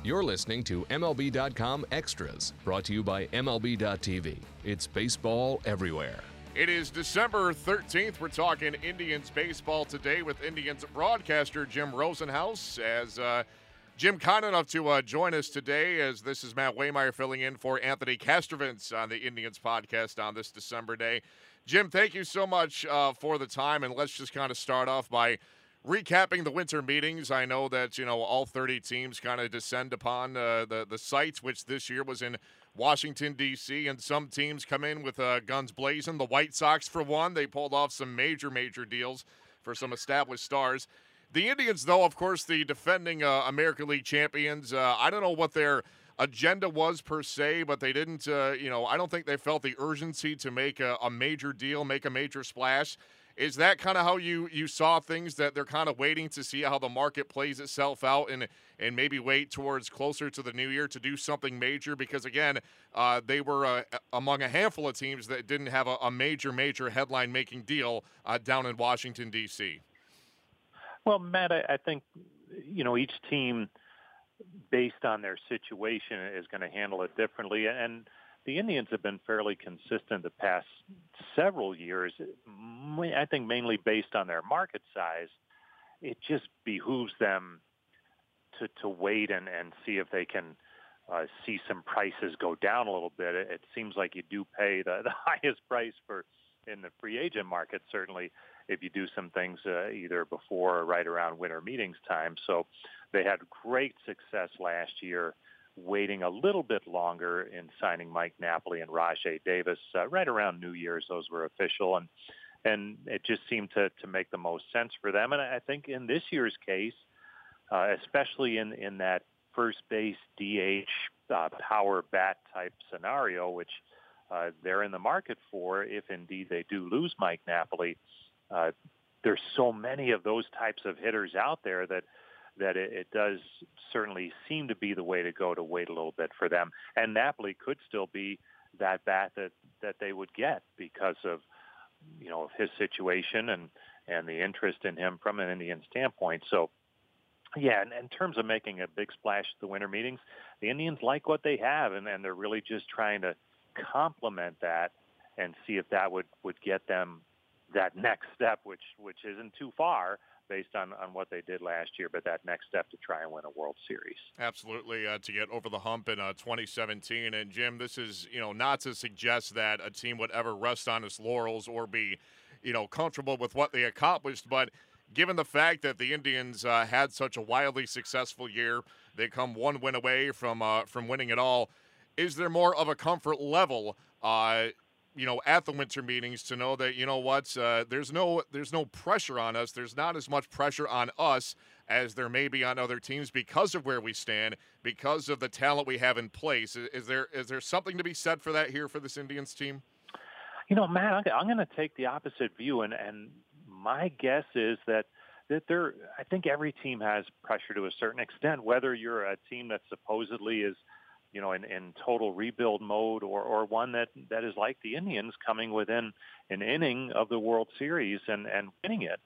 You're listening to MLB.com Extras, brought to you by MLB.tv. It's baseball everywhere. It is December 13th. We're talking Indians baseball today with Indians broadcaster Jim Rosenhaus. As Jim, kind enough to join us today, as this is Matt Waymeyer filling in for Anthony Castrovince on the Indians podcast on this December day. Jim, thank you so much for the time, and let's just kind of start off by recapping the winter meetings. I know that, all 30 teams kind of descend upon the sites, which this year was in Washington, D.C., and some teams come in with guns blazing. The White Sox, for one, they pulled off some major deals for some established stars. The Indians, though, of course, the defending American League champions, I don't know what their agenda was per se, but they didn't, I don't think they felt the urgency to make a major deal, make a major splash. Is that kind of how you saw things, that they're kind of waiting to see how the market plays itself out and maybe wait towards closer to the new year to do something major? Because, again, they were among a handful of teams that didn't have a major headline-making deal down in Washington, D.C. Well, Matt, I think, each team, based on their situation, is going to handle it differently. And the Indians have been fairly consistent the past several years, I think mainly based on their market size. It just behooves them to wait and see if they can see some prices go down a little bit. It seems like you do pay the highest price in the free agent market, certainly, if you do some things either before or right around winter meetings time. So they had great success last year waiting a little bit longer in signing Mike Napoli and Rajai Davis. Right around New Year's, those were official, and it just seemed to make the most sense for them. And I think in this year's case, especially in that first base DH power bat type scenario, which they're in the market for if indeed they do lose Mike Napoli, there's so many of those types of hitters out there that it does certainly seem to be the way to go, to wait a little bit for them. And Napoli could still be that bat that they would get because of, of his situation and the interest in him from an Indian standpoint. So, yeah, and in terms of making a big splash at the winter meetings, the Indians like what they have, and they're really just trying to complement that and see if that would get them that next step, which isn't too far, based on what they did last year, but that next step to try and win a World Series. Absolutely, to get over the hump in 2017. And, Jim, this is, not to suggest that a team would ever rest on its laurels or be, comfortable with what they accomplished, but given the fact that the Indians had such a wildly successful year, they come one win away from winning it all. Is there more of a comfort level at the winter meetings to know that, there's no pressure on us. There's not as much pressure on us as there may be on other teams because of where we stand, because of the talent we have in place. Is there something to be said for that here for this Indians team? Matt, I'm going to take the opposite view, and my guess is that I think every team has pressure to a certain extent, whether you're a team that supposedly is in total rebuild mode, or one that is like the Indians, coming within an inning of the World Series and winning it.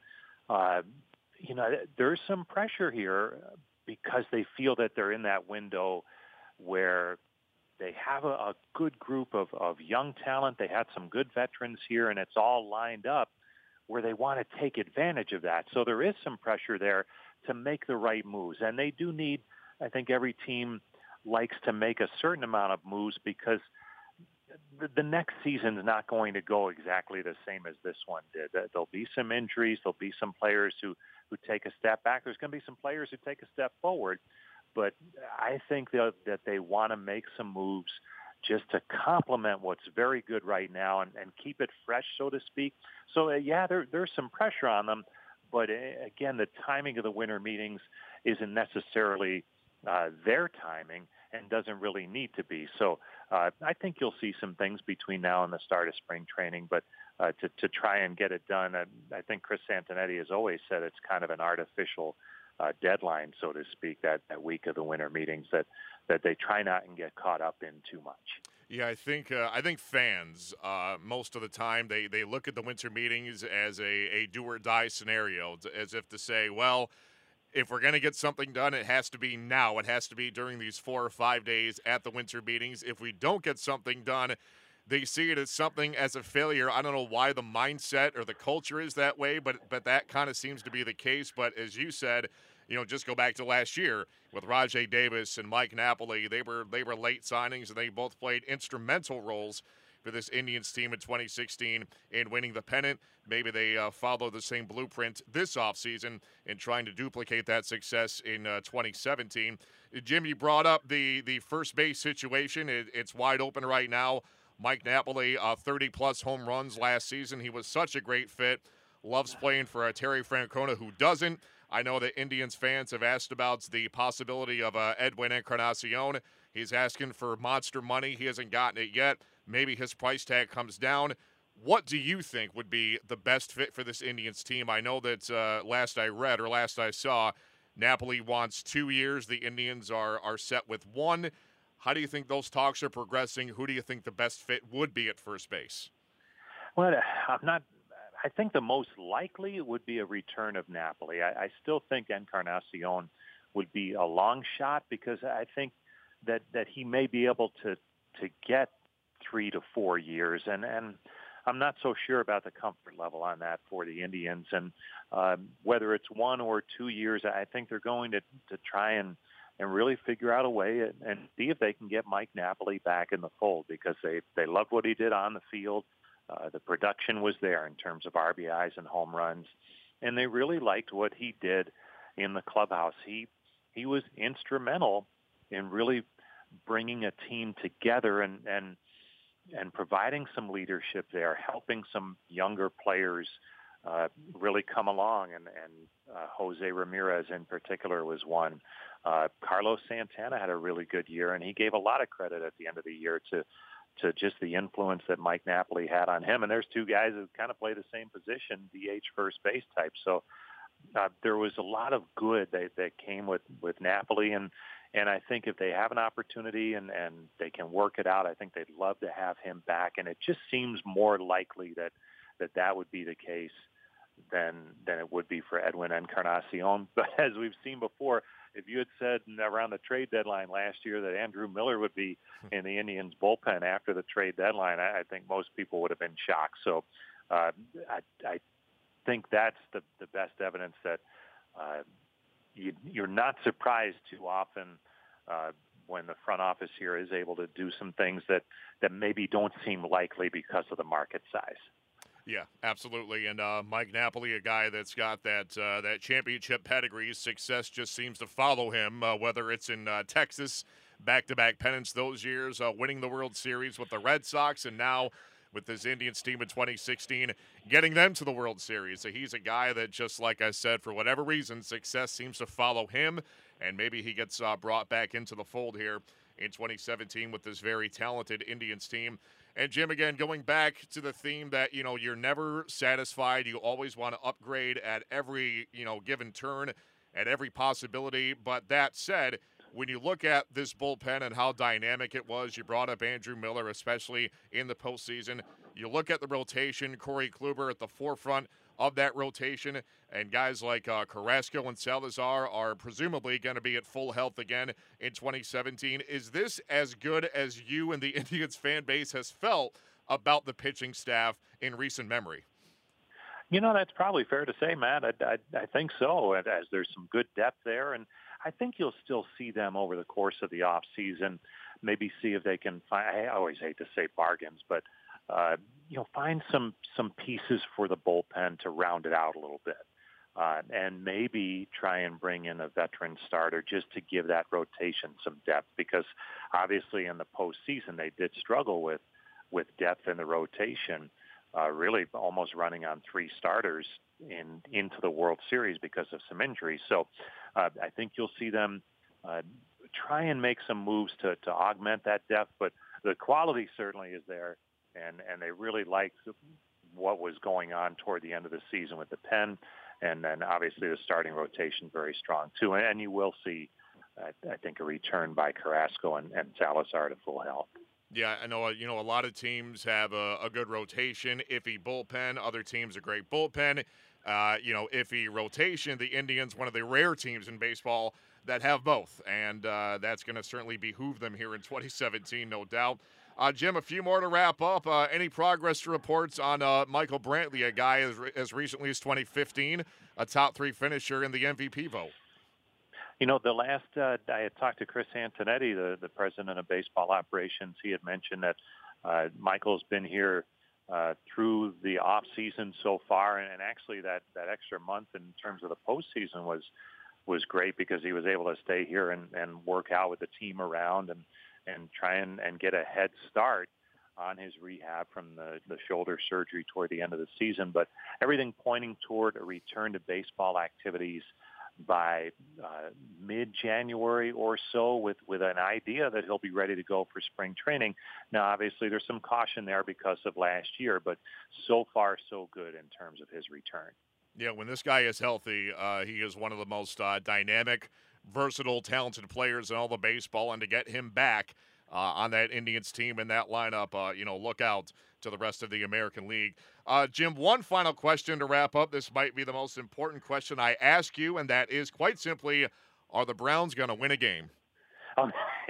There's some pressure here because they feel that they're in that window where they have a good group of young talent. They had some good veterans here, and it's all lined up where they want to take advantage of that. So there is some pressure there to make the right moves. And they do need, I think every team likes to make a certain amount of moves, because the next season is not going to go exactly the same as this one did. There'll be some injuries. There'll be some players who take a step back. There's going to be some players who take a step forward. But I think that they want to make some moves just to complement what's very good right now and keep it fresh, so to speak. So, there's some pressure on them. But, again, the timing of the winter meetings isn't necessarily their timing and doesn't really need to be. So I think you'll see some things between now and the start of spring training, but to try and get it done, I think Chris Santonetti has always said it's kind of an artificial deadline, so to speak, that week of the winter meetings, that they try not and get caught up in too much. Yeah, I think fans most of the time they look at the winter meetings as a do or die scenario, as if to say, well, if we're going to get something done, it has to be now. It has to be during these 4 or 5 days at the winter meetings. If we don't get something done, they see it as something as a failure. I don't know why the mindset or the culture is that way, but that kind of seems to be the case. But as you said, just go back to last year with Rajay Davis and Mike Napoli. They were late signings, and they both played instrumental roles for this Indians team in 2016 in winning the pennant. Maybe they follow the same blueprint this offseason in trying to duplicate that success in 2017. Jim, you brought up the first base situation. It's wide open right now. Mike Napoli, 30-plus home runs last season. He was such a great fit. Loves playing for Terry Francona, who doesn't. I know that Indians fans have asked about the possibility of Edwin Encarnacion. He's asking for monster money. He hasn't gotten it yet. Maybe his price tag comes down. What do you think would be the best fit for this Indians team? I know that last I saw, Napoli wants 2 years. The Indians are set with 1. How do you think those talks are progressing? Who do you think the best fit would be at first base? Well, I think the most likely would be a return of Napoli. I still think Encarnacion would be a long shot because I think that he may be able to get 3 to 4 years, and I'm not so sure about the comfort level on that for the Indians. And whether it's 1 or 2 years, I think they're going to try and really figure out a way and see if they can get Mike Napoli back in the fold because they loved what he did on the field. The production was there in terms of RBIs and home runs, and they really liked what he did in the clubhouse. He was instrumental in really bringing a team together and providing some leadership there, helping some younger players really come along, and Jose Ramirez in particular was one. Carlos Santana had a really good year, and he gave a lot of credit at the end of the year to just the influence that Mike Napoli had on him. And there's 2 guys who kind of play the same position, DH first base type. So there was a lot of good that came with Napoli, and I think if they have an opportunity and they can work it out, I think they'd love to have him back. And it just seems more likely that would be the case than it would be for Edwin Encarnacion. But as we've seen before, if you had said around the trade deadline last year that Andrew Miller would be in the Indians bullpen after the trade deadline, I think most people would have been shocked. So I think that's the best evidence that you're not surprised too often when the front office here is able to do some things that maybe don't seem likely because of the market size. Yeah, absolutely. And Mike Napoli, a guy that's got that championship pedigree, success just seems to follow him, whether it's in Texas, back-to-back pennants those years, winning the World Series with the Red Sox, and now with this Indians team in 2016, getting them to the World Series. So he's a guy that, just like I said, for whatever reason, success seems to follow him, and maybe he gets brought back into the fold here in 2017 with this very talented Indians team. And Jim, again, going back to the theme that, you're never satisfied. You always want to upgrade at every, given turn, at every possibility. But that said, when you look at this bullpen and how dynamic it was, you brought up Andrew Miller, especially in the postseason. You look at the rotation, Corey Kluber at the forefront of that rotation, and guys like Carrasco and Salazar are presumably going to be at full health again in 2017. Is this as good as you and the Indians fan base has felt about the pitching staff in recent memory? That's probably fair to say, Matt. I think so, as there's some good depth there, and I think you'll still see them over the course of the off season. Maybe see if they can find. I always hate to say bargains, but find some pieces for the bullpen to round it out a little bit, and maybe try and bring in a veteran starter just to give that rotation some depth. Because obviously in the postseason they did struggle with depth in the rotation, really almost running on 3 starters into the World Series because of some injuries. So I think you'll see them try and make some moves to augment that depth, but the quality certainly is there. And they really liked what was going on toward the end of the season with the pen, and then obviously the starting rotation very strong too. And you will see, I think, a return by Carrasco and Salazar to full health. Yeah, I know. A lot of teams have a good rotation, iffy bullpen. Other teams a great bullpen. iffy rotation. The Indians, one of the rare teams in baseball that have both, and that's going to certainly behoove them here in 2017, no doubt. Jim, a few more to wrap up. Any progress reports on Michael Brantley, a guy as recently as 2015, a top 3 finisher in the MVP vote? The last I had talked to Chris Antonetti, the president of baseball operations. He had mentioned that Michael's been here through the off season so far, and actually that extra month in terms of the postseason was great because he was able to stay here and work out with the team around and try and get a head start on his rehab from the shoulder surgery toward the end of the season. But everything pointing toward a return to baseball activities by mid-January or so with an idea that he'll be ready to go for spring training. Now, obviously, there's some caution there because of last year, but so far so good in terms of his return. Yeah, when this guy is healthy, he is one of the most dynamic, versatile, talented players in all the baseball, and to get him back on that Indians team in that lineup, look out to the rest of the American League. Jim, one final question to wrap up. This might be the most important question I ask you, and that is quite simply, are the Browns going to win a game? I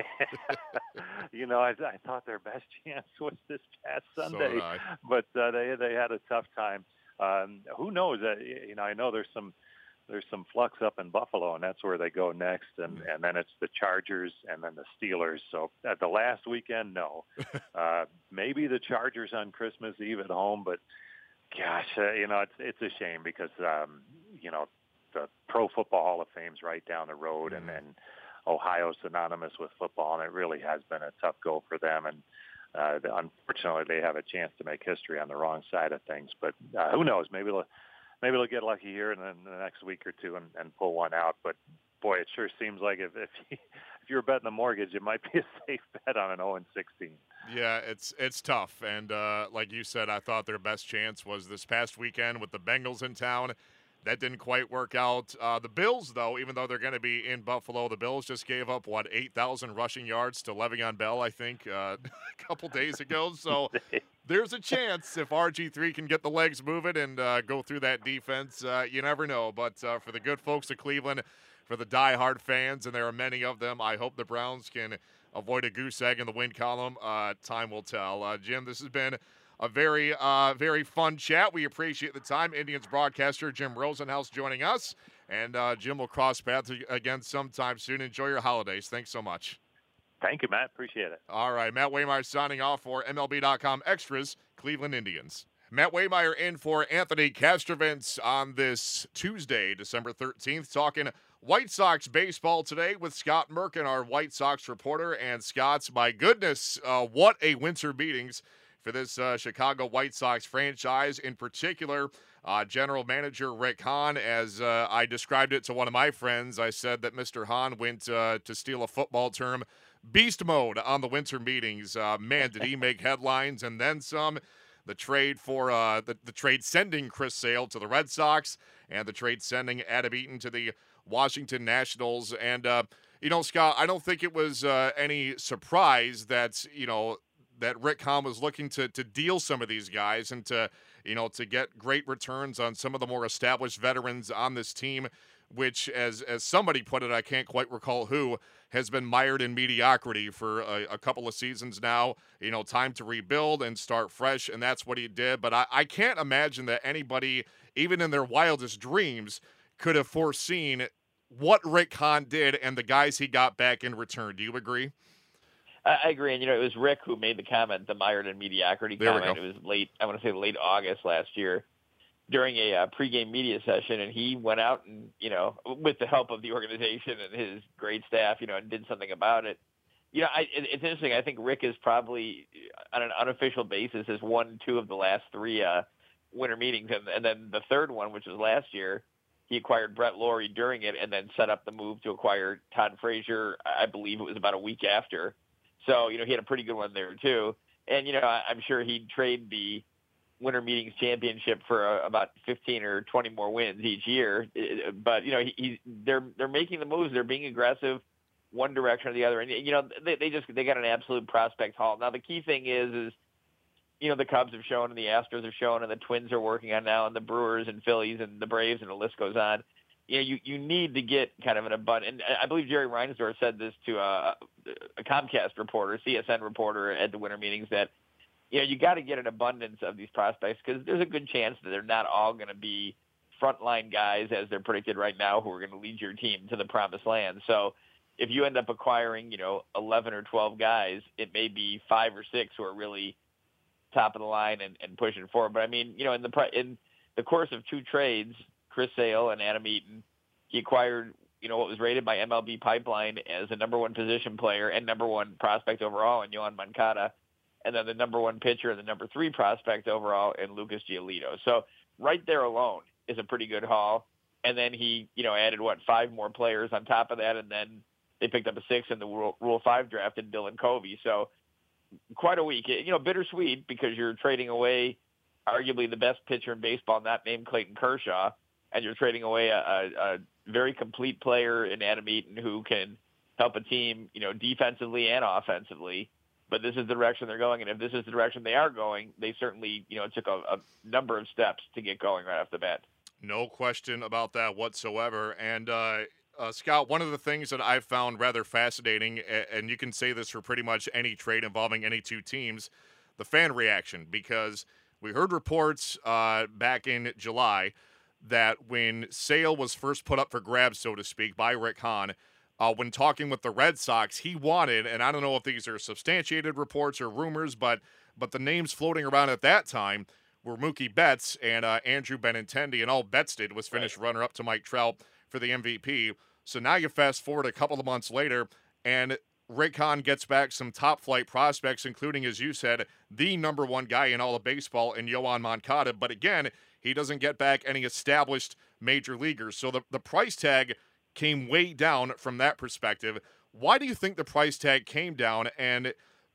thought their best chance was this past Sunday, but they had a tough time. Who knows? I know there's some flux up in Buffalo, and that's where they go next, and then it's the Chargers and then the Steelers. So at the last weekend, no. Maybe the Chargers on Christmas Eve at home, but gosh, it's a shame because the Pro Football Hall of Fame's right down the road, and then Ohio's synonymous with football, and it really has been a tough go for them. And unfortunately, they have a chance to make history on the wrong side of things. But who knows? Maybe they'll get lucky here in the next week or two and pull one out. But boy, it sure seems like if you're betting the mortgage, it might be a safe bet on an 0-16. Yeah, it's tough. And like you said, I thought their best chance was this past weekend with the Bengals in town. That didn't quite work out. The Bills, though, even though they're going to be in Buffalo, the Bills just gave up, 8,000 rushing yards to Le'Veon Bell, I think, a couple days ago. So there's a chance if RG3 can get the legs moving and go through that defense. You never know. But for the good folks of Cleveland, for the diehard fans, and there are many of them, I hope the Browns can avoid a goose egg in the win column. Time will tell. Jim, this has been a very, very fun chat. We appreciate the time. Indians broadcaster Jim Rosenhaus joining us. And Jim will cross paths again sometime soon. Enjoy your holidays. Thanks so much. Thank you, Matt. Appreciate it. All right. Matt Waymeyer signing off for MLB.com Extras, Cleveland Indians. Matt Waymeyer in for Anthony Castrovins on this Tuesday, December 13th, talking White Sox baseball today with Scott Merkin, our White Sox reporter. And Scott's, my goodness, what a winter meetings for this Chicago White Sox franchise. In particular, General Manager Rick Hahn, as I described it to one of my friends, I said that Mr. Hahn went, to steal a football term, beast mode on the winter meetings. Man, did he make headlines and then some. The trade for the trade sending Chris Sale to the Red Sox and the trade sending Adam Eaton to the Washington Nationals. And, Scott, I don't think it was any surprise that, that Rick Hahn was looking to deal some of these guys and to get great returns on some of the more established veterans on this team, which, as somebody put it, I can't quite recall who, has been mired in mediocrity for a couple of seasons now. Time to rebuild and start fresh, and that's what he did. But I can't imagine that anybody, even in their wildest dreams, could have foreseen what Rick Hahn did and the guys he got back in return. Do you agree? I agree. And, it was Rick who made the comment, the mired in mediocrity comment. It was late August last year during a pregame media session. And he went out and, with the help of the organization and his great staff, and did something about it. It's interesting. I think Rick is probably, on an unofficial basis, has won 2 of the last 3 winter meetings. And then the third one, which was last year, he acquired Brett Laurie during it and then set up the move to acquire Todd Frazier. I believe it was about a week after. So, he had a pretty good one there, too. And, I'm sure he'd trade the Winter Meetings Championship for about 15 or 20 more wins each year. But, they're making the moves. They're being aggressive one direction or the other. And, they got an absolute prospect haul. Now, the key thing is the Cubs have shown and the Astros have shown and the Twins are working on now and the Brewers and Phillies and the Braves and the list goes on. You need to get kind of an abundance. And I believe Jerry Reinsdorf said this to a Comcast reporter, CSN reporter at the winter meetings that, you got to get an abundance of these prospects because there's a good chance that they're not all going to be frontline guys as they're predicted right now who are going to lead your team to the promised land. So if you end up acquiring, 11 or 12 guys, it may be 5 or 6 who are really top of the line and pushing forward. But I mean, in the course of 2 trades, Chris Sale and Adam Eaton, he acquired, what was rated by MLB Pipeline as the number 1 position player and number 1 prospect overall in Yoan Moncada, and then the number 1 pitcher and the number 3 prospect overall in Lucas Giolito. So right there alone is a pretty good haul. And then he, added 5 more players on top of that, and then they picked up a 6 in the Rule 5 draft in Dylan Covey. So quite a week. Bittersweet because you're trading away arguably the best pitcher in baseball, not named Clayton Kershaw, and you're trading away a very complete player in Adam Eaton who can help a team, defensively and offensively. But this is the direction they're going, and if this is the direction they are going, they certainly, took a number of steps to get going right off the bat. No question about that whatsoever. And Scott, one of the things that I've found rather fascinating, and you can say this for pretty much any trade involving any 2 teams, the fan reaction, because we heard reports back in July that when Sale was first put up for grabs, so to speak, by Rick Hahn, when talking with the Red Sox, he wanted, and I don't know if these are substantiated reports or rumors, but the names floating around at that time were Mookie Betts and Andrew Benintendi, and all Betts did was finish runner-up to Mike Trout for the MVP. So now you fast forward a couple of months later, and Rick Hahn gets back some top-flight prospects, including, as you said, the number 1 guy in all of baseball in Yoan Moncada. But again, he doesn't get back any established major leaguers. So the price tag came way down from that perspective. Why do you think the price tag came down? And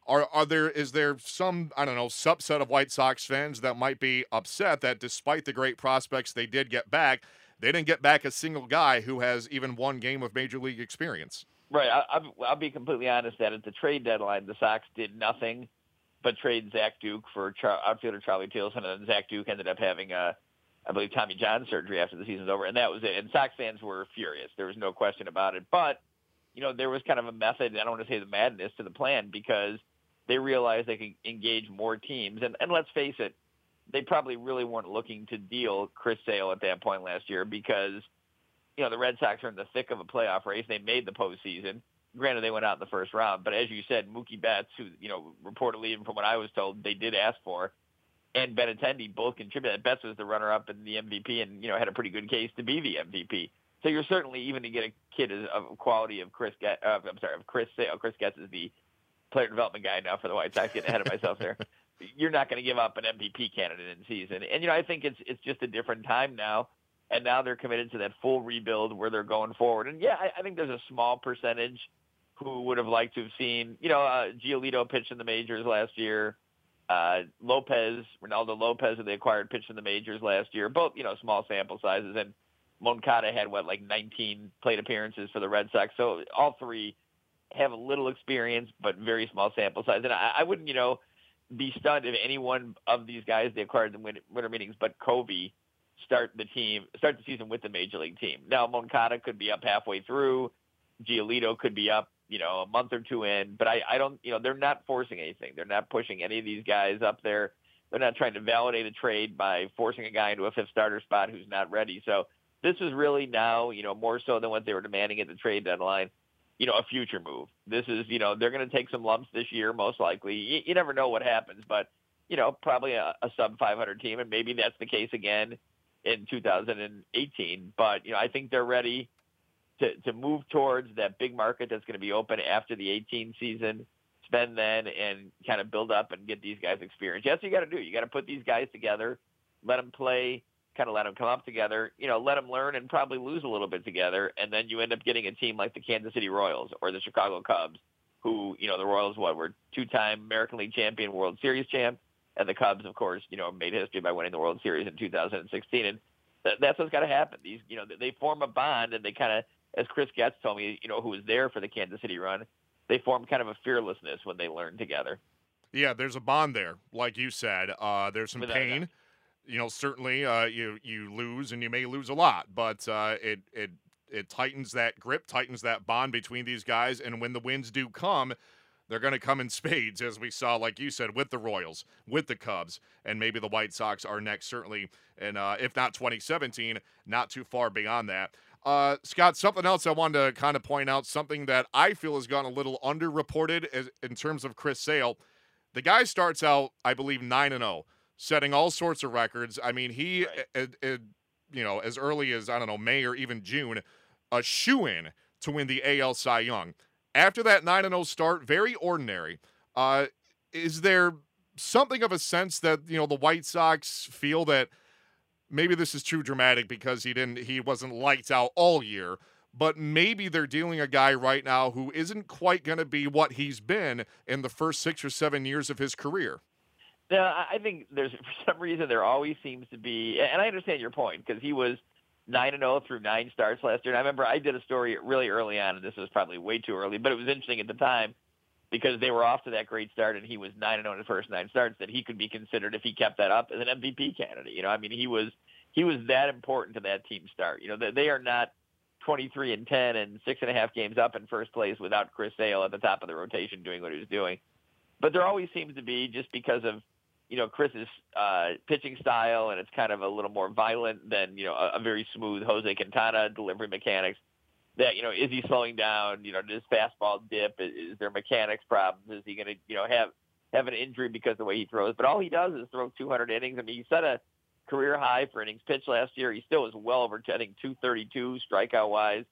is there some, subset of White Sox fans that might be upset that despite the great prospects they did get back, they didn't get back a single guy who has even 1 game of major league experience? Right. I'll be completely honest that at the trade deadline, the Sox did nothing but trade Zach Duke for outfielder Charlie Tilson, and then Zach Duke ended up having I believe Tommy John surgery after the season's over, and that was it. And Sox fans were furious. There was no question about it. But, there was kind of a method, I don't want to say the madness, to the plan because they realized they could engage more teams. And let's face it, they probably really weren't looking to deal Chris Sale at that point last year because, the Red Sox are in the thick of a playoff race. They made the postseason. Granted, they went out in the first round. But as you said, Mookie Betts, who, reportedly, even from what I was told, they did ask for, and Benintendi both contributed. Betts was the runner-up in the MVP and, had a pretty good case to be the MVP. So you're certainly, even to get a kid of quality of Chris Getz, of Chris Sale. Chris Getz is the player development guy now for the White Sox, getting ahead of myself there. You're not going to give up an MVP candidate in season. And, I think it's just a different time now. And now they're committed to that full rebuild where they're going forward. And, yeah, I think there's a small percentage who would have liked to have seen, Giolito pitch in the majors last year. Ronaldo Lopez, who they acquired, pitched in the majors last year. Both, small sample sizes. And Moncada had, 19 plate appearances for the Red Sox. So all 3 have a little experience, but very small sample size. And I wouldn't, be stunned if any one of these guys they acquired in the winter meetings, but Covey, start the season with the major league team. Now, Moncada could be up halfway through. Giolito could be up, a month or 2 in. But I don't, they're not forcing anything. They're not pushing any of these guys up there. They're not trying to validate a trade by forcing a guy into a 5th starter spot who's not ready. So this is really now, more so than what they were demanding at the trade deadline, a future move. This is, they're going to take some lumps this year, most likely. You never know what happens, but, probably a sub-500 team, and maybe that's the case again in 2018. But, I think they're ready to move towards that big market that's going to be open after the 18 season, spend then and kind of build up and get these guys experience. That's what you got to do. You got to put these guys together, let them play, kind of let them come up together, let them learn and probably lose a little bit together. And then you end up getting a team like the Kansas City Royals or the Chicago Cubs, who, the Royals, were 2-time American League champion, World Series champ. And the Cubs, of course, made history by winning the World Series in 2016. And that's what's got to happen. These, they form a bond, and they kind of, as Chris Getz told me, who was there for the Kansas City run, they form kind of a fearlessness when they learn together. Yeah, there's a bond there, like you said. There's some pain. Certainly you lose, and you may lose a lot, but it tightens that grip, tightens that bond between these guys, and when the wins do come, they're going to come in spades, as we saw, like you said, with the Royals, with the Cubs, and maybe the White Sox are next, certainly, and if not 2017, not too far beyond that. Scott, something else I wanted to kind of point out, something that I feel has gone a little underreported in terms of Chris Sale. The guy starts out, I believe, 9-0, setting all sorts of records. I mean, he, as early as, I don't know, May or even June, a shoo-in to win the AL Cy Young. After that 9-0 start, very ordinary. Is there something of a sense that, the White Sox feel that maybe this is too dramatic because he wasn't lights out all year, but maybe they're dealing a guy right now who isn't quite going to be what he's been in the first 6 or 7 years of his career? Yeah, I think for some reason, there always seems to be, and I understand your point, because he was 9-0 through 9 starts last year. And I remember I did a story really early on, and this was probably way too early, but it was interesting at the time because they were off to that great start, and he was 9-0 in the first 9 starts, that he could be considered, if he kept that up, as an MVP candidate. I mean, he was that important to that team start. They are not 23-10 and 6.5 games up in first place without Chris Sale at the top of the rotation doing what he was doing. But there always seems to be, just because of Chris's pitching style, and it's kind of a little more violent than a very smooth Jose Quintana delivery mechanics, that is he slowing down? Does his fastball dip? Is there mechanics problems? Is he going to have an injury because of the way he throws? But all he does is throw 200 innings. I mean, he set a career high for innings pitched last year. He still was well over, I think, 232 strikeout wise.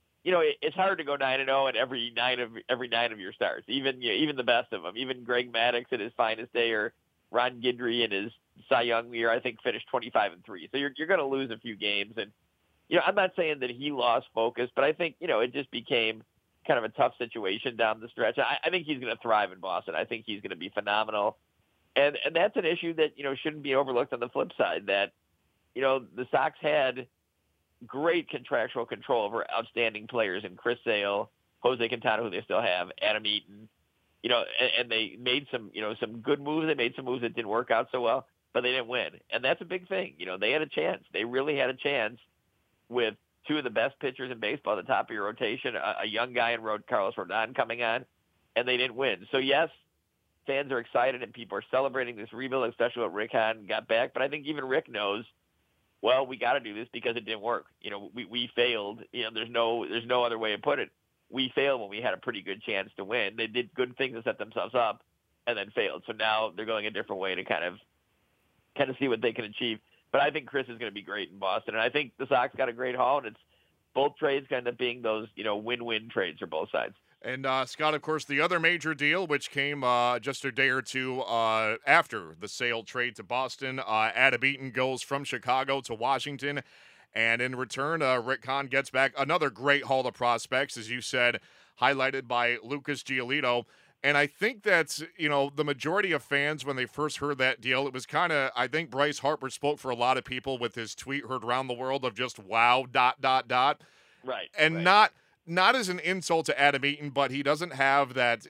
It's hard to go 9-0 at every nine of your starts, even the best of them. Even Greg Maddux at his finest day, or Ron Guidry in his Cy Young year, I think, finished 25-3. So you're going to lose a few games, and I'm not saying that he lost focus, but I think it just became kind of a tough situation down the stretch. I think he's going to thrive in Boston. I think he's going to be phenomenal. And that's an issue that, shouldn't be overlooked on the flip side, that, the Sox had great contractual control over outstanding players in Chris Sale, Jose Quintana, who they still have, Adam Eaton, and they made some good moves. They made some moves that didn't work out so well, but they didn't win. And that's a big thing. They had a chance. They really had a chance with two of the best pitchers in baseball at the top of your rotation, a young guy in Carlos Rodon coming on, and they didn't win. So, yes, fans are excited and people are celebrating this rebuild, especially what Rick Hahn got back. But I think even Rick knows, well, we got to do this because it didn't work. We failed. There's no other way to put it. We failed when we had a pretty good chance to win. They did good things to set themselves up and then failed. So now they're going a different way to kind of see what they can achieve. But I think Chris is going to be great in Boston. And I think the Sox got a great haul, and it's both trades kind of being those, win-win trades for both sides. And, Scott, of course, the other major deal, which came just a day or two after the Sale trade to Boston, Adam Eaton goes from Chicago to Washington. And in return, Rick Hahn gets back another great haul of prospects, as you said, highlighted by Lucas Giolito. And I think that's, the majority of fans, when they first heard that deal, it was kind of, I think Bryce Harper spoke for a lot of people with his tweet heard around the world of just, wow, ... Right. And right. Not as an insult to Adam Eaton, but he doesn't have that,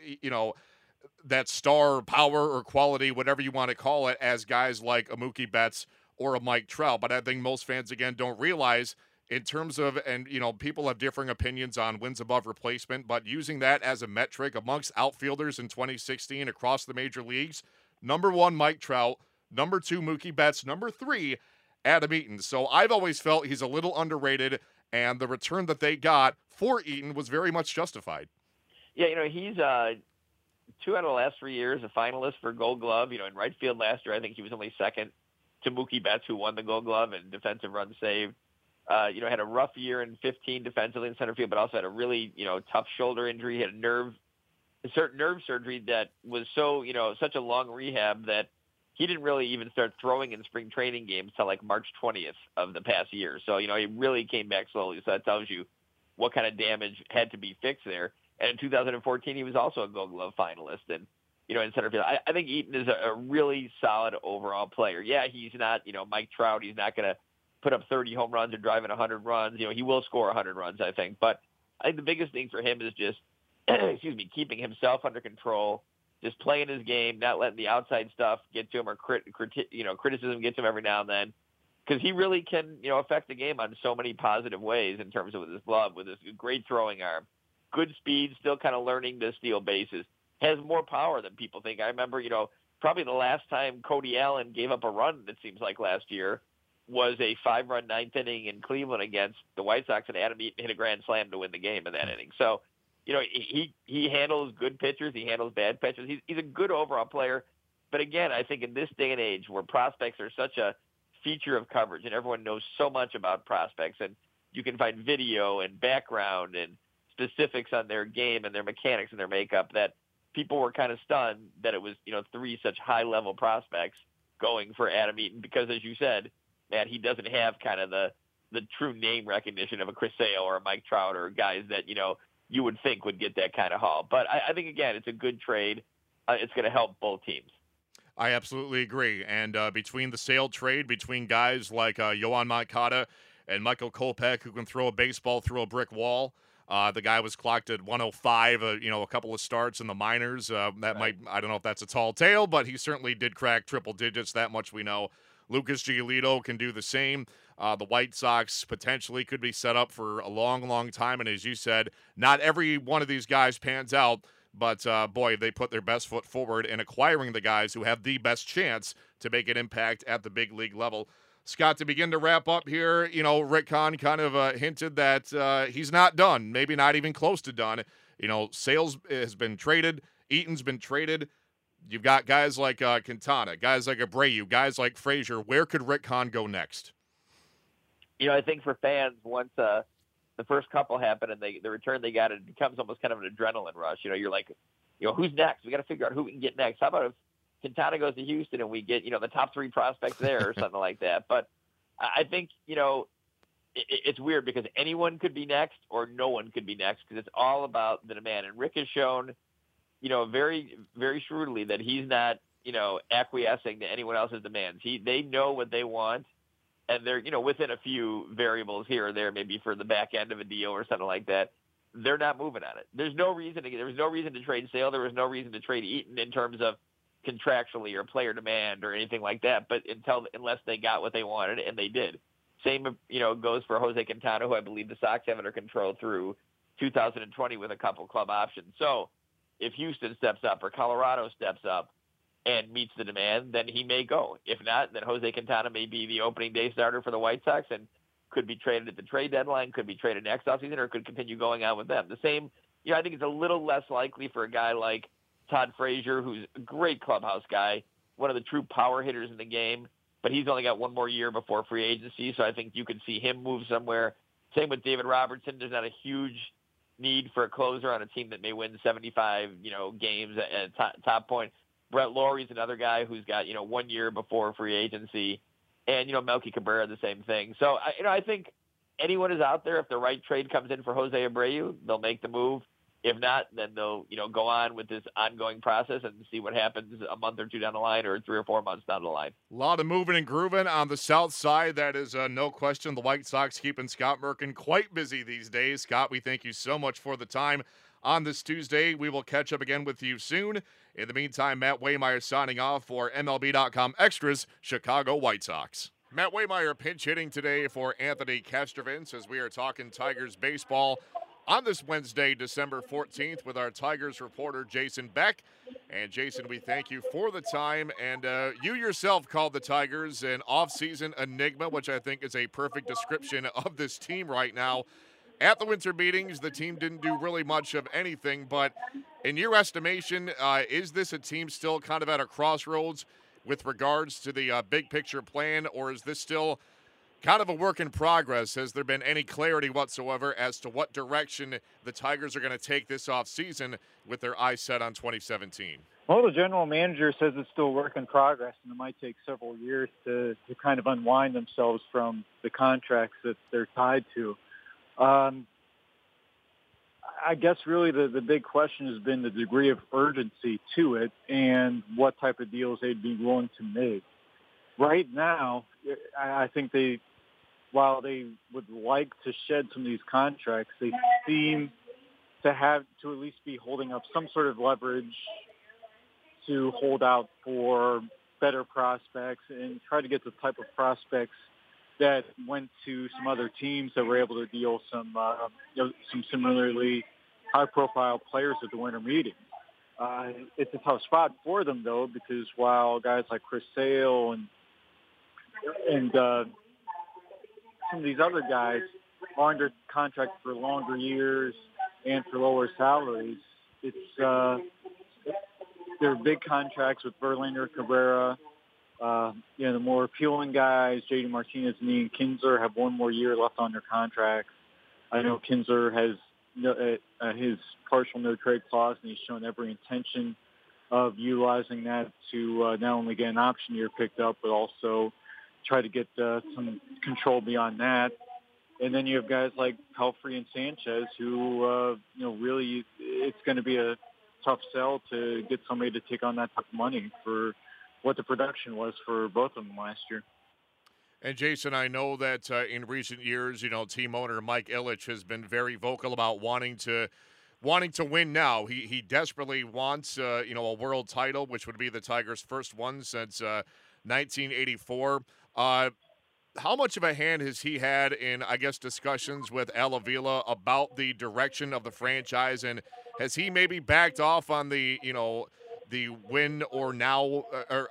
that star power or quality, whatever you want to call it, as guys like a Mookie Betts or a Mike Trout. But I think most fans, again, don't realize in terms of, and, people have differing opinions on wins above replacement, but using that as a metric amongst outfielders in 2016 across the major leagues, number 1, Mike Trout, number 2, Mookie Betts, number 3, Adam Eaton. So I've always felt he's a little underrated, and the return that they got for Eaton was very much justified. Yeah, he's 2 out of the last 3 years a finalist for Gold Glove. In right field last year, I think he was only second to Mookie Betts, who won the Gold Glove in defensive runs saved. Had a rough year in 15 defensively in center field, but also had a really, tough shoulder injury. He had a certain nerve surgery that was so, such a long rehab that he didn't really even start throwing in spring training games till like March 20th of the past year. So, he really came back slowly. So that tells you what kind of damage had to be fixed there. And in 2014, he was also a Gold Glove finalist. And, in center field, I think Eaton is a really solid overall player. Yeah, he's not, Mike Trout. He's not going to put up 30 home runs or drive in 100 runs. He will score 100 runs, I think. But I think the biggest thing for him is just, keeping himself under control, just playing his game, not letting the outside stuff get to him or criticism get to him every now and then. Because he really can, affect the game on so many positive ways in terms of with his glove, with his great throwing arm, good speed, still kind of learning to steal bases, has more power than people think. I remember, probably the last time Cody Allen gave up a run, it seems like last year, was a 5-run ninth inning in Cleveland against the White Sox, and Adam Eaton hit a grand slam to win the game in that inning. So, he handles good pitchers, he handles bad pitchers. He's a good overall player. But again, I think in this day and age where prospects are such a feature of coverage and everyone knows so much about prospects, and you can find video and background and specifics on their game and their mechanics and their makeup, that people were kind of stunned that it was, 3 such high-level prospects going for Adam Eaton because, as you said, Matt, he doesn't have kind of the true name recognition of a Chris Sale or a Mike Trout or guys that, you would think would get that kind of haul. But I think, again, it's a good trade. It's going to help both teams. I absolutely agree. And between the Sale trade, between guys like Yoan Moncada and Michael Kopech, who can throw a baseball through a brick wall, the guy was clocked at 105, a couple of starts in the minors. Might, I don't know if that's a tall tale, but he certainly did crack triple digits. That much we know. Lucas Giolito can do the same. The White Sox potentially could be set up for a long, long time. And as you said, not every one of these guys pans out. But, boy, they put their best foot forward in acquiring the guys who have the best chance to make an impact at the big league level. Scott, to begin to wrap up here, Rick Hahn kind of hinted that he's not done, maybe not even close to done. Sales has been traded. Eaton's been traded. You've got guys like Quintana, guys like Abreu, guys like Frazier. Where could Rick Hahn go next? I think for fans, once the first couple happen and the return they got, it becomes almost kind of an adrenaline rush. You're like, who's next? We got to figure out who we can get next. How about if Quintana goes to Houston and we get, the top 3 prospects there or something like that? But I think, it's weird because anyone could be next or no one could be next because it's all about the demand. And Rick has shown, very, very shrewdly that he's not, acquiescing to anyone else's demands. They know what they want. And they're, within a few variables here or there, maybe for the back end of a deal or something like that, they're not moving on it. There was no reason to trade Sale. There was no reason to trade Eaton in terms of contractually or player demand or anything like that. But unless they got what they wanted, and they did. Same, goes for Jose Quintana, who I believe the Sox have under control through 2020 with a couple club options. So if Houston steps up or Colorado steps up and meets the demand, then he may go. If not, then Jose Quintana may be the opening day starter for the White Sox and could be traded at the trade deadline, could be traded next offseason, or could continue going on with them. The same, I think it's a little less likely for a guy like Todd Frazier, who's a great clubhouse guy, one of the true power hitters in the game, but he's only got one more year before free agency, so I think you could see him move somewhere. Same with David Robertson. There's not a huge need for a closer on a team that may win 75, games at top point. Brett Lawrie's another guy who's got, 1 year before free agency. And, Melky Cabrera, the same thing. So, I think anyone is out there. If the right trade comes in for Jose Abreu, they'll make the move. If not, then they'll, go on with this ongoing process and see what happens a month or two down the line or 3 or 4 months down the line. A lot of moving and grooving on the south side. That is no question. The White Sox keeping Scott Merkin quite busy these days. Scott, we thank you so much for the time on this Tuesday. We will catch up again with you soon. In the meantime, Matt Waymeyer signing off for MLB.com Extras, Chicago White Sox. Matt Waymeyer pinch hitting today for Anthony Castrovince as we are talking Tigers baseball on this Wednesday, December 14th, with our Tigers reporter, Jason Beck. And, Jason, we thank you for the time. And you yourself called the Tigers an off-season enigma, which I think is a perfect description of this team right now. At the winter meetings, the team didn't do really much of anything, but in your estimation, is this a team still kind of at a crossroads with regards to the big picture plan, or is this still kind of a work in progress? Has there been any clarity whatsoever as to what direction the Tigers are going to take this offseason with their eyes set on 2017? Well, the general manager says it's still a work in progress, and it might take several years to kind of unwind themselves from the contracts that they're tied to. I guess really the big question has been the degree of urgency to it and what type of deals they'd be willing to make. Right now, I think while they would like to shed some of these contracts, they seem to have to at least be holding up some sort of leverage to hold out for better prospects and try to get the type of prospects that went to some other teams that were able to deal some similarly high-profile players at the winter meetings. It's a tough spot for them, though, because while guys like Chris Sale and some of these other guys are under contract for longer years and for lower salaries, they're big contracts with Verlander, Cabrera. The more appealing guys, J.D. Martinez and Ian Kinsler, have one more year left on their contract. I know Kinsler has his partial no-trade clause, and he's shown every intention of utilizing that to not only get an option year picked up, but also try to get some control beyond that. And then you have guys like Pelfrey and Sanchez who, really it's going to be a tough sell to get somebody to take on that type of money for what the production was for both of them last year. And Jason, I know that in recent years, team owner Mike Ilitch has been very vocal about wanting to win now. He desperately wants, a world title, which would be the Tigers' first one since 1984. How much of a hand has he had in, discussions with Al Avila about the direction of the franchise, and has he maybe backed off on the win or now,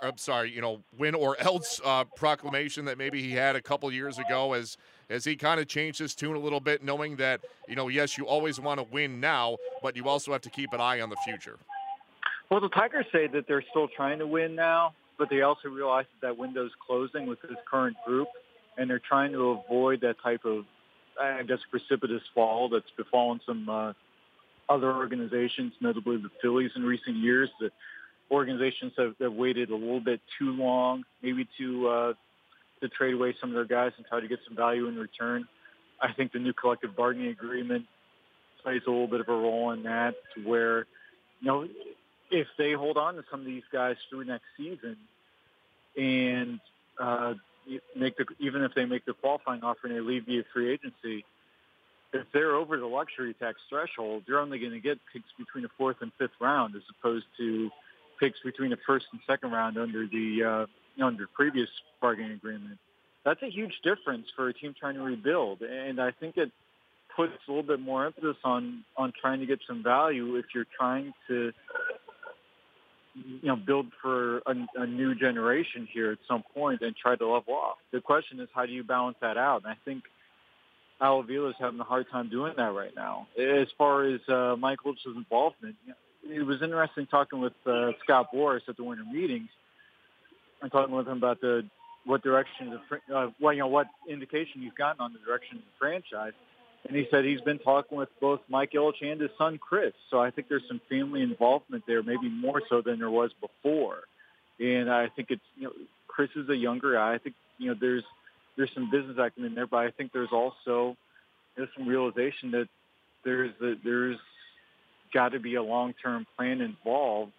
win or else proclamation that maybe he had a couple years ago? As he kind of changed his tune a little bit, knowing that, yes, you always want to win now, but you also have to keep an eye on the future? Well, the Tigers say that they're still trying to win now, but they also realize that window's closing with this current group, and they're trying to avoid that type of, precipitous fall that's befallen some other organizations, notably the Phillies in recent years. The organizations have waited a little bit too long, maybe to trade away some of their guys and try to get some value in return. I think the new collective bargaining agreement plays a little bit of a role in that, to where, if they hold on to some of these guys through next season and even if they make the qualifying offer and they leave via free agency, if they're over the luxury tax threshold, you're only going to get picks between the fourth and fifth round, as opposed to picks between the first and second round under the under previous bargaining agreement. That's a huge difference for a team trying to rebuild, and I think it puts a little bit more emphasis on trying to get some value if you're trying to build for a new generation here at some point and try to level off. The question is, how do you balance that out? And I think Al Avila is having a hard time doing that right now. As far as Mike Ilitch's involvement, it was interesting talking with Scott Boras at the winter meetings and talking with him about what direction what indication he's gotten on the direction of the franchise. And he said he's been talking with both Mike Ilitch and his son Chris. So I think there's some family involvement there, maybe more so than there was before. And I think it's Chris is a younger guy. I think there's some business acumen there, but I think there's also some realization that there's got to be a long-term plan involved,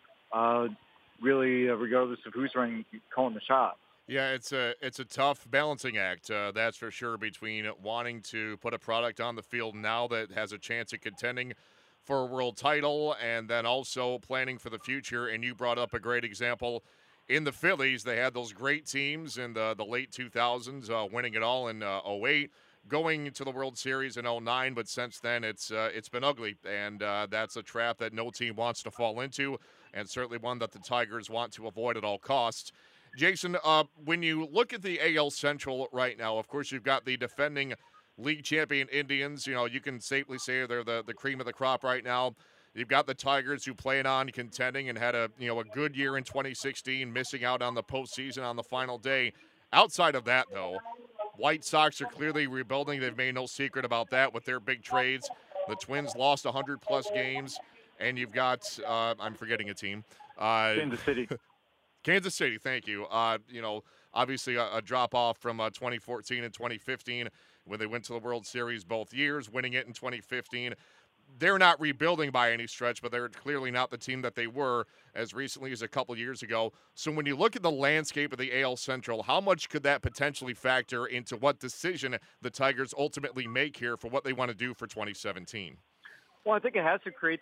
really, regardless of who's calling the shots. Yeah, it's a tough balancing act, that's for sure, between wanting to put a product on the field now that has a chance of contending for a world title and then also planning for the future. And you brought up a great example in the Phillies. They had those great teams in the late 2000s, winning it all in 08, going to the World Series in 09, but since then it's been ugly, and that's a trap that no team wants to fall into, and certainly one that the Tigers want to avoid at all costs. Jason, when you look at the AL Central right now, of course, you've got the defending league champion Indians. You can safely say they're the cream of the crop right now. You've got the Tigers, who plan on contending and had a good year in 2016, missing out on the postseason on the final day. Outside of that, though, White Sox are clearly rebuilding. They've made no secret about that with their big trades. The Twins lost 100-plus games, and you've got I'm forgetting a team. Kansas City. Kansas City, thank you. Obviously a drop-off from 2014 and 2015 when they went to the World Series both years, winning it in 2015. They're not rebuilding by any stretch, but they're clearly not the team that they were as recently as a couple years ago. So when you look at the landscape of the AL Central, how much could that potentially factor into what decision the Tigers ultimately make here for what they want to do for 2017? Well, I think it has to create the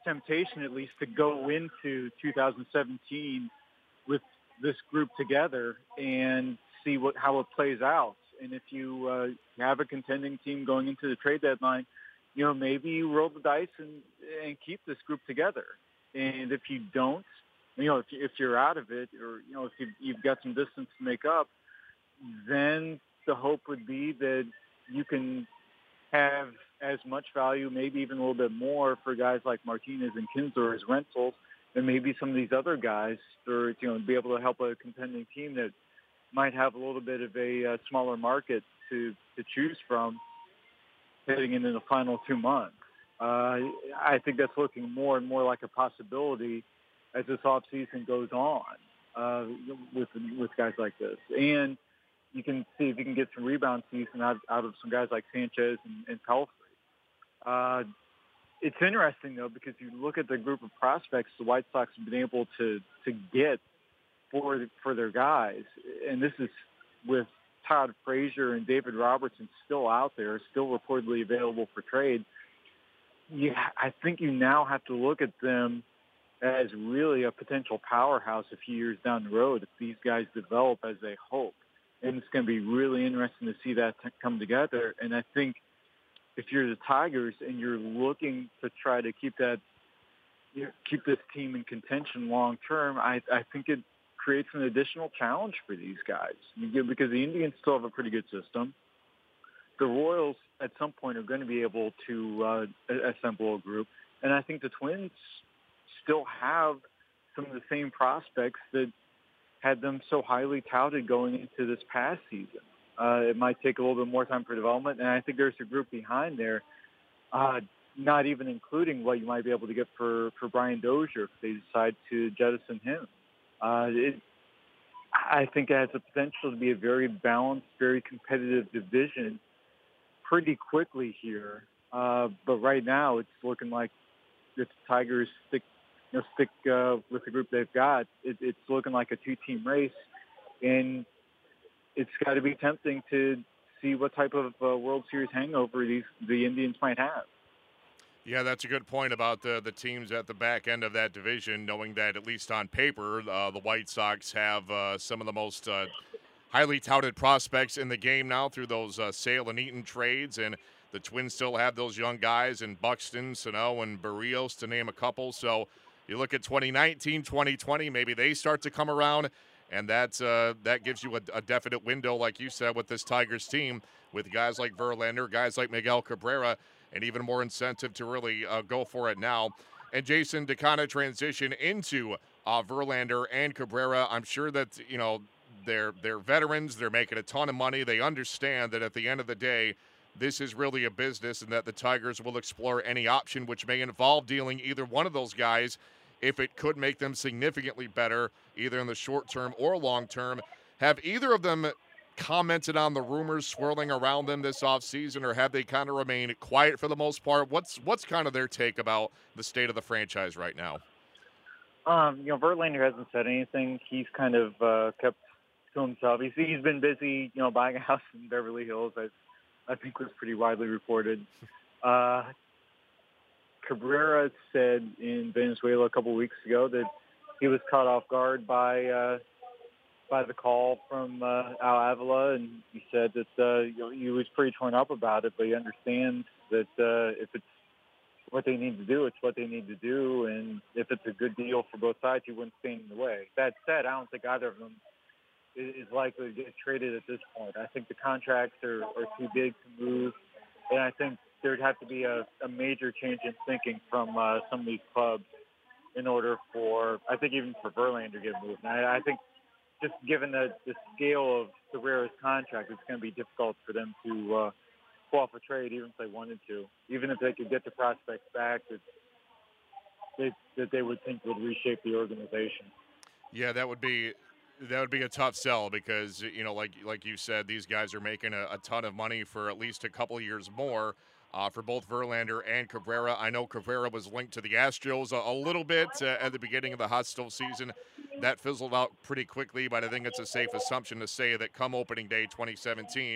temptation, at least, to go into 2017 with this group together and see how it plays out. And if you have a contending team going into the trade deadline, maybe you roll the dice and keep this group together. And if you don't, if you're out of it, or if you've got some distance to make up, then the hope would be that you can have as much value, maybe even a little bit more, for guys like Martinez and Kinsler as rentals, and maybe some of these other guys, or be able to help a contending team that might have a little bit of a smaller market to choose from heading into the final 2 months. I think that's looking more and more like a possibility as this offseason goes on with guys like this. And you can see if you can get some rebound season out of some guys like Sanchez and Pelfrey. It's interesting, though, because you look at the group of prospects the White Sox have been able to get for their guys, and this is with Todd Frazier and David Robertson still out there, still reportedly available for trade. I think you now have to look at them as really a potential powerhouse a few years down the road if these guys develop as they hope. And it's going to be really interesting to see that come together. And I think if you're the Tigers and you're looking to try to keep this team in contention long term, I think it creates an additional challenge for these guys because the Indians still have a pretty good system. The Royals at some point are going to be able to assemble a group. And I think the Twins still have some of the same prospects that had them so highly touted going into this past season. It might take a little bit more time for development, and I think there's a group behind there, not even including what you might be able to get for Brian Dozier if they decide to jettison him. I think it has the potential to be a very balanced, very competitive division pretty quickly here. But right now it's looking like if the Tigers stick with the group they've got, it's looking like a two-team race, and it's got to be tempting to see what type of World Series hangover the Indians might have. Yeah, that's a good point about the teams at the back end of that division, knowing that at least on paper, the White Sox have some of the most highly touted prospects in the game now through those Sale and Eaton trades, and the Twins still have those young guys in Buxton, Sano, and Barrios, to name a couple. So you look at 2019, 2020, maybe they start to come around, and that gives you a definite window, like you said, with this Tigers team, with guys like Verlander, guys like Miguel Cabrera, and even more incentive to really go for it now. And Jason, to kind of transition into Verlander and Cabrera, I'm sure that, they're veterans, they're making a ton of money, they understand that at the end of the day, this is really a business, and that the Tigers will explore any option which may involve dealing either one of those guys if it could make them significantly better, either in the short term or long term. Have either of them commented on the rumors swirling around them this offseason, or have they kind of remained quiet for the most part? What's kind of their take about the state of the franchise right now? Verlander hasn't said anything. He's kind of kept to himself. He's been busy, buying a house in Beverly Hills. I think was pretty widely reported. Cabrera said in Venezuela a couple weeks ago that he was caught off guard by the call from Al Avila, and he said that he was pretty torn up about it, but he understands that if it's what they need to do, it's what they need to do, and if it's a good deal for both sides, he wouldn't stand in the way. That said, I don't think either of them is likely to get traded at this point. I think the contracts are too big to move, and I think there'd have to be a major change in thinking from some of these clubs in order for, I think, even for Verlander to get moved. And I think just given the scale of Cabrera's contract, it's going to be difficult for them to pull off a trade, even if they wanted to. Even if they could get the prospects back, that they would think would reshape the organization. Yeah, that would be a tough sell because, like you said, these guys are making a ton of money for at least a couple of years more for both Verlander and Cabrera. I know Cabrera was linked to the Astros a little bit at the beginning of the hot stove season. That fizzled out pretty quickly, but I think it's a safe assumption to say that come opening day 2017,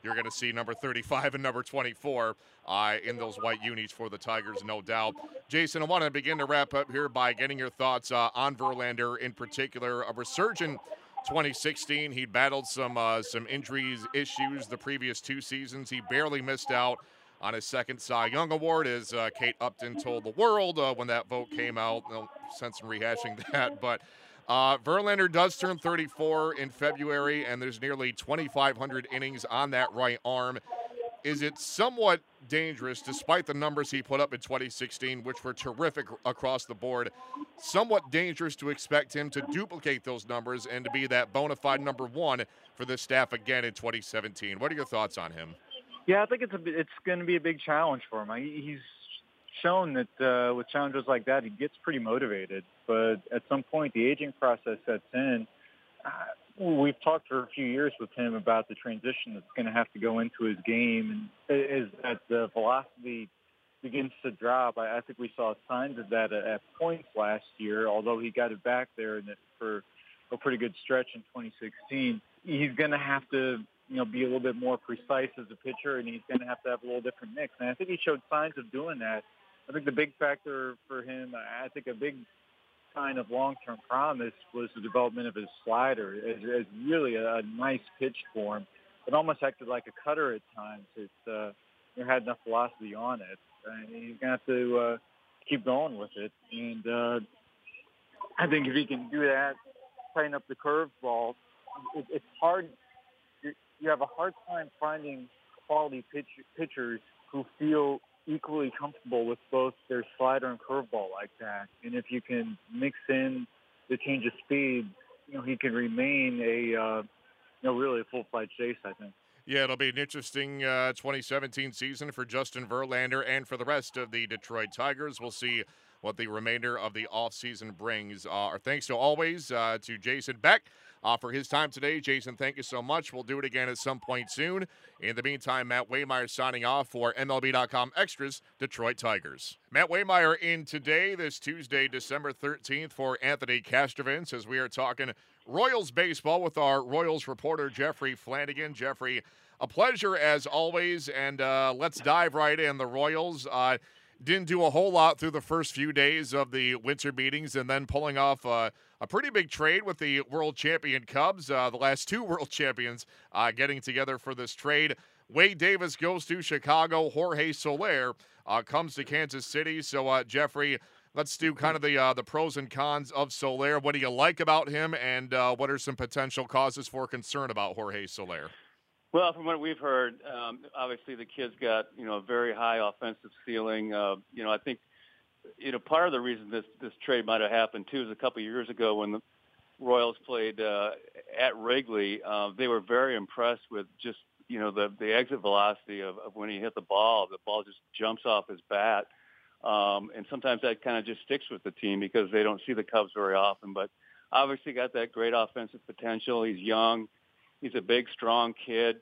you're going to see number 35 and number 24 in those white unis for the Tigers, no doubt. Jason, I want to begin to wrap up here by getting your thoughts on Verlander in particular. A resurgent 2016. He battled some injuries issues the previous 2 seasons. He barely missed out on his second Cy Young Award, as Kate Upton told the world when that vote came out. No sense in rehashing that, but Verlander does turn 34 in February, and there's nearly 2,500 innings on that right arm. Is it somewhat dangerous, despite the numbers he put up in 2016, which were terrific across the board, somewhat dangerous to expect him to duplicate those numbers and to be that bona fide number 1 for this staff again in 2017? What are your thoughts on him? Yeah, I think it's going to be a big challenge for him. He's shown that with challenges like that, he gets pretty motivated. But at some point, the aging process sets in. We've talked for a few years with him about the transition that's going to have to go into his game, and as that the velocity begins to drop. I think we saw signs of that at points last year, although he got it back there for a pretty good stretch in 2016. He's going to have to be a little bit more precise as a pitcher, and he's going to have a little different mix. And I think he showed signs of doing that. I think the big factor for him, I think a big sign of long-term promise was the development of his slider. It's really a nice pitch for him. It almost acted like a cutter at times. It had enough velocity on it. And he's going to have to keep going with it. And I think if he can do that, tighten up the curveball, it's hard. You have a hard time finding quality pitchers who feel equally comfortable with both their slider and curveball like that. And if you can mix in the change of speed, he can remain really a full-fledged ace, I think. Yeah, it'll be an interesting 2017 season for Justin Verlander and for the rest of the Detroit Tigers. We'll see what the remainder of the offseason brings. Our thanks to always to Jason Beck for his time today. Jason, thank you so much. We'll do it again at some point soon. In the meantime, Matt Waymeyer signing off for MLB.com Extras, Detroit Tigers. Matt Waymeyer in today, this Tuesday, December 13th, for Anthony Castrovince, as we are talking Royals baseball with our Royals reporter, Jeffrey Flanagan. Jeffrey, a pleasure as always, and let's dive right in. The Royals didn't do a whole lot through the first few days of the winter meetings, and then pulling off a pretty big trade with the world champion Cubs, the last 2 world champions getting together for this trade. Wade Davis goes to Chicago. Jorge Soler comes to Kansas City. So, Jeffrey, let's do kind of the pros and cons of Soler. What do you like about him, and what are some potential causes for concern about Jorge Soler? Well, from what we've heard, obviously the kid's got, a very high offensive ceiling. I think, part of the reason this trade might have happened, too, is a couple of years ago when the Royals played at Wrigley, they were very impressed with just, the exit velocity of when he hit the ball. The ball just jumps off his bat. And sometimes that kind of just sticks with the team because they don't see the Cubs very often. But obviously got that great offensive potential. He's young. He's a big, strong kid.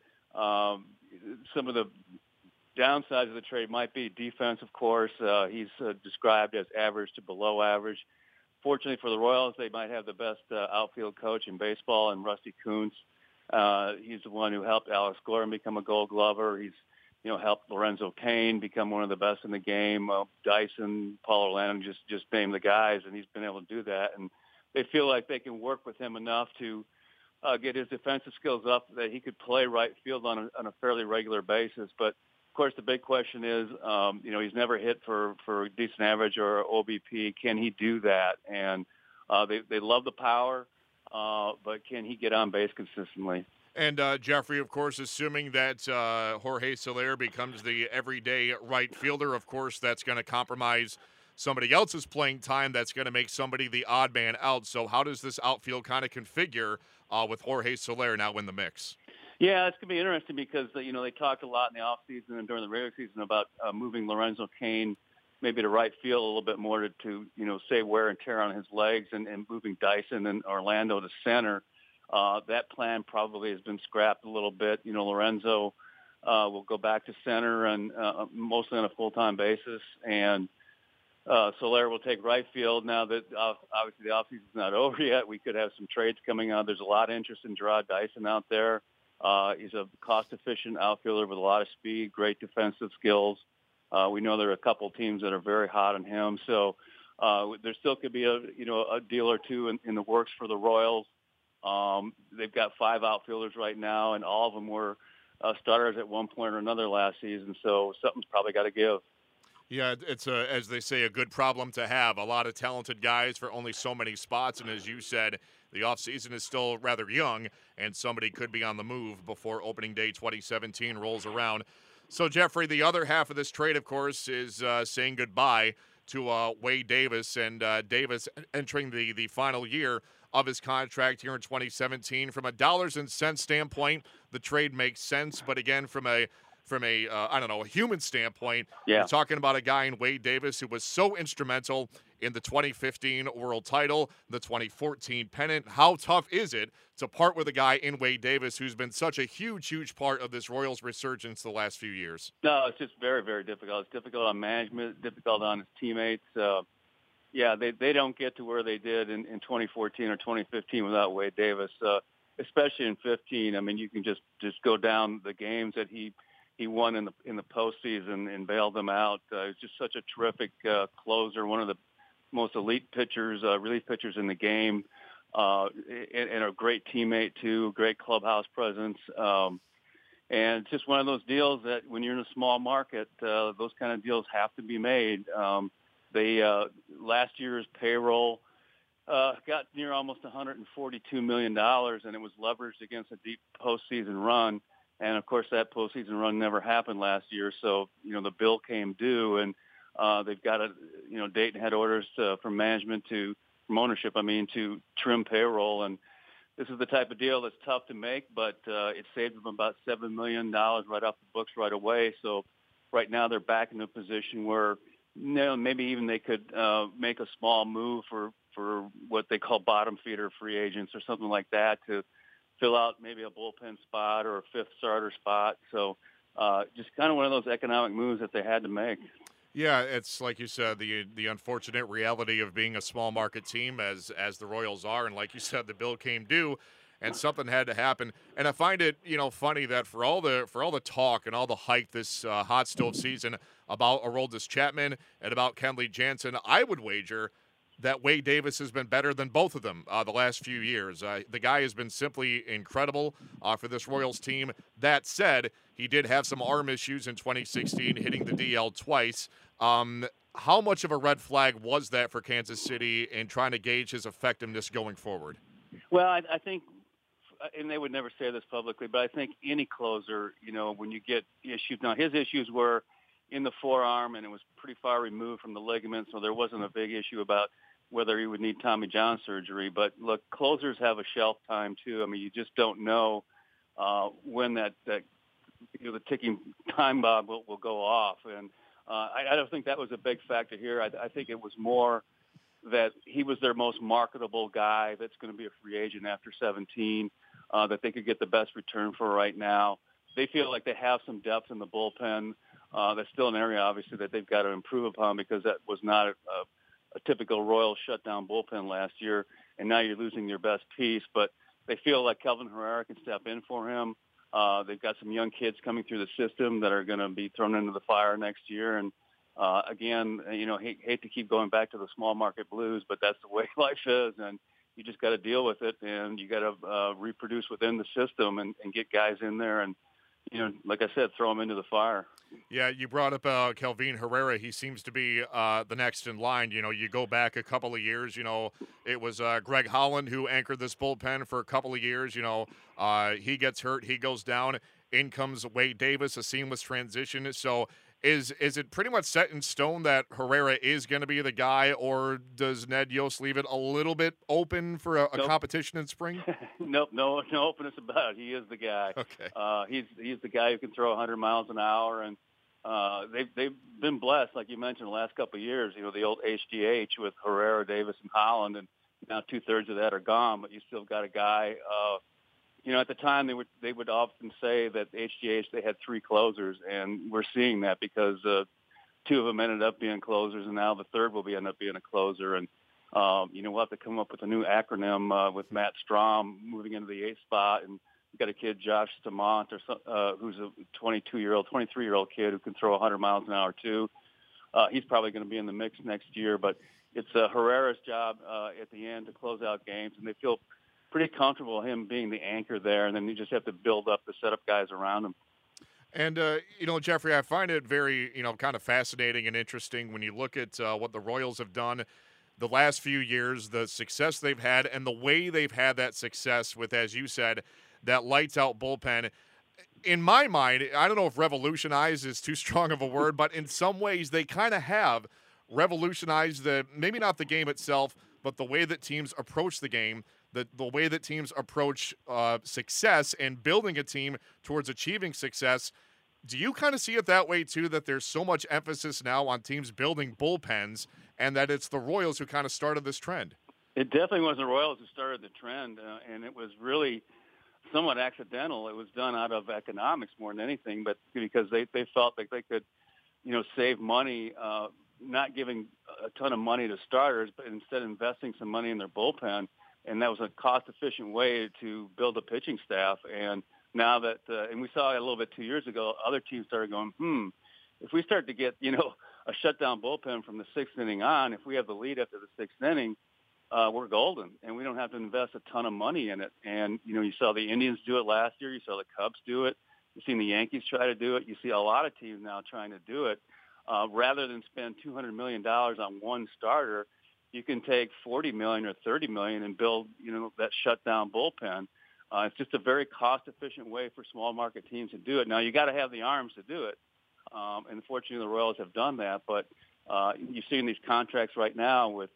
Some of the downsides of the trade might be defense, of course. He's described as average to below average. Fortunately for the Royals, they might have the best outfield coach in baseball in Rusty Kuntz. He's the one who helped Alex Gordon become a Gold Glover. He's helped Lorenzo Cain become one of the best in the game. Dyson, Paul Orlando, just name the guys, and he's been able to do that. And they feel like they can work with him enough to get his defensive skills up that he could play right field on a fairly regular basis. But, of course, the big question is, he's never hit for a decent average or OBP. Can he do that? And they love the power, but can he get on base consistently? And, Jeffrey, of course, assuming that Jorge Soler becomes the everyday right fielder, of course, that's going to compromise somebody else's playing time. That's going to make somebody the odd man out. So how does this outfield kind of configure with Jorge Soler now in the mix? Yeah, it's going to be interesting because, they talked a lot in the offseason and during the regular season about moving Lorenzo Cain maybe to right field a little bit more to save wear and tear on his legs and moving Dyson and Orlando to center. That plan probably has been scrapped a little bit. Lorenzo will go back to center and mostly on a full-time basis. And Soler will take right field. Now that obviously the offseason is not over yet, we could have some trades coming out. There's a lot of interest in Gerard Dyson out there. He's a cost-efficient outfielder with a lot of speed, great defensive skills. We know there are a couple teams that are very hot on him, so there still could be a deal or two in the works for the Royals. They've got 5 outfielders right now, and all of them were starters at one point or another last season, so something's probably got to give. Yeah, it's as they say, a good problem to have. A lot of talented guys for only so many spots, and as you said, the offseason is still rather young, and somebody could be on the move before opening day 2017 rolls around. So, Jeffrey, the other half of this trade, of course, is saying goodbye to Wade Davis, and Davis entering the final year of his contract here in 2017. From a dollars and cents standpoint, the trade makes sense, but again, from a a human standpoint, You're talking about a guy in Wade Davis who was so instrumental in the 2015 World Title, the 2014 pennant. How tough is it to part with a guy in Wade Davis who's been such a huge part of this Royals resurgence the last few years? No, it's just very, very difficult. It's difficult on management, difficult on his teammates. They don't get to where they did in 2014 or 2015 without Wade Davis, especially in 15. I mean, you can just go down the games that he won in the postseason and bailed them out. He's just such a terrific closer, one of the most elite pitchers, relief pitchers in the game, and a great teammate too, great clubhouse presence. And it's just one of those deals that when you're in a small market, those kind of deals have to be made. They last year's payroll got near almost $142 million, and it was leveraged against a deep postseason run. And, of course, that postseason run never happened last year. So, the bill came due, and they've got Dayton had orders from management from ownership, to trim payroll. And this is the type of deal that's tough to make, but it saved them about $7 million right off the books right away. So right now they're back in a position where, maybe even they could make a small move for what they call bottom feeder free agents or something like that to fill out maybe a bullpen spot or a fifth starter spot. So just kind of one of those economic moves that they had to make. Yeah, it's like you said, the unfortunate reality of being a small market team as the Royals are, and like you said, the bill came due, and something had to happen. And I find it funny that for all the talk and all the hype this hot stove season about Aroldis Chapman and about Kenley Jansen, I would wager that Wade Davis has been better than both of them the last few years. The guy has been simply incredible for this Royals team. That said, he did have some arm issues in 2016, hitting the DL twice. How much of a red flag was that for Kansas City in trying to gauge his effectiveness going forward? Well, I think, and they would never say this publicly, but I think any closer, when you get issues. Now, his issues were in the forearm, and it was pretty far removed from the ligament, so there wasn't a big issue about whether he would need Tommy John surgery. But look, closers have a shelf time too. I mean, you just don't know when that the ticking time bomb will go off. And I don't think that was a big factor here. I think it was more that he was their most marketable guy that's going to be a free agent after 17, that they could get the best return for right now. They feel like they have some depth in the bullpen. That's still an area, obviously, that they've got to improve upon because that was not a typical Royal shutdown bullpen last year, and now you're losing your best piece. But they feel like Kelvin Herrera can step in for him. They've got some young kids coming through the system that are going to be thrown into the fire next year. And, again, hate to keep going back to the small market blues, but that's the way life is, and you just got to deal with it, and you got to reproduce within the system and get guys in there and, like I said, throw them into the fire. Yeah, you brought up Kelvin Herrera. He seems to be the next in line. You go back a couple of years, it was Greg Holland who anchored this bullpen for a couple of years. He gets hurt, he goes down. In comes Wade Davis, a seamless transition. So is it pretty much set in stone that Herrera is going to be the guy, or does Ned Yost leave it a little bit open for a competition in spring? Nope, no openness about it. He is the guy. Okay. He's the guy who can throw 100 miles an hour, and they've been blessed, like you mentioned, the last couple of years. The old HDH with Herrera, Davis, and Holland, and now 2/3 of that are gone, but you still got a guy. At the time they would often say that HGH, they had 3 closers, and we're seeing that because 2 of them ended up being closers, and now the third will end up being a closer. And we'll have to come up with a new acronym with Matt Strom moving into the 8th spot, and You got a kid, Josh Stamont, who's a 23-year-old kid who can throw 100 miles an hour too. He's probably going to be in the mix next year, but it's Herrera's job at the end to close out games, and they feel pretty comfortable him being the anchor there, and then you just have to build up the setup guys around him. And, Jeffrey, I find it very, kind of fascinating and interesting when you look at what the Royals have done the last few years, the success they've had, and the way they've had that success with, as you said, that lights-out bullpen. In my mind, I don't know if revolutionize is too strong of a word, but in some ways they kind of have revolutionized maybe not the game itself, but the way that teams approach the game, the way that teams approach success and building a team towards achieving success. Do you kind of see it that way, too, that there's so much emphasis now on teams building bullpens and that it's the Royals who kind of started this trend? It definitely wasn't the Royals who started the trend, and it was really somewhat accidental. It was done out of economics more than anything, but because they felt like they could, save money, not giving a ton of money to starters, but instead investing some money in their bullpen, and that was a cost-efficient way to build a pitching staff. And now that, and we saw it a little bit 2 years ago, other teams started going, if we start to get, a shutdown bullpen from the sixth inning on, if we have the lead after the sixth inning, we're golden, and we don't have to invest a ton of money in it. And, you saw the Indians do it last year. You saw the Cubs do it. You've seen the Yankees try to do it. You see a lot of teams now trying to do it. Rather than spend $200 million on one starter, you can take $40 million or $30 million and build, that shutdown bullpen. It's just a very cost-efficient way for small market teams to do it. Now, you got to have the arms to do it, and fortunately, the Royals have done that. But you've seen these contracts right now with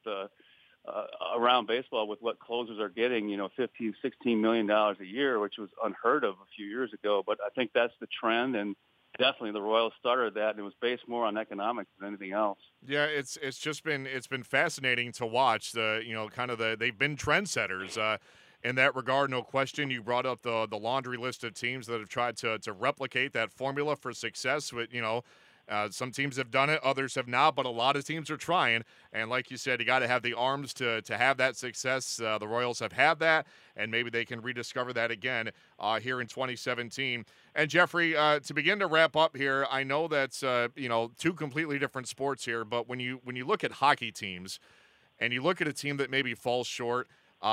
around baseball with what closers are getting, $15, $16 million a year, which was unheard of a few years ago. But I think that's the trend, and definitely the Royals started that, and it was based more on economics than anything else. Yeah, it's been fascinating to watch. They've been trendsetters in that regard, no question. You brought up the laundry list of teams that have tried to replicate that formula for success. With some teams have done it, others have not, but a lot of teams are trying. And like you said, you got to have the arms to have that success. The Royals have had that, and maybe they can rediscover that again here in 2017. And Jeffrey, to begin to wrap up here, I know that's two completely different sports here, but when you look at hockey teams, and you look at a team that maybe falls short,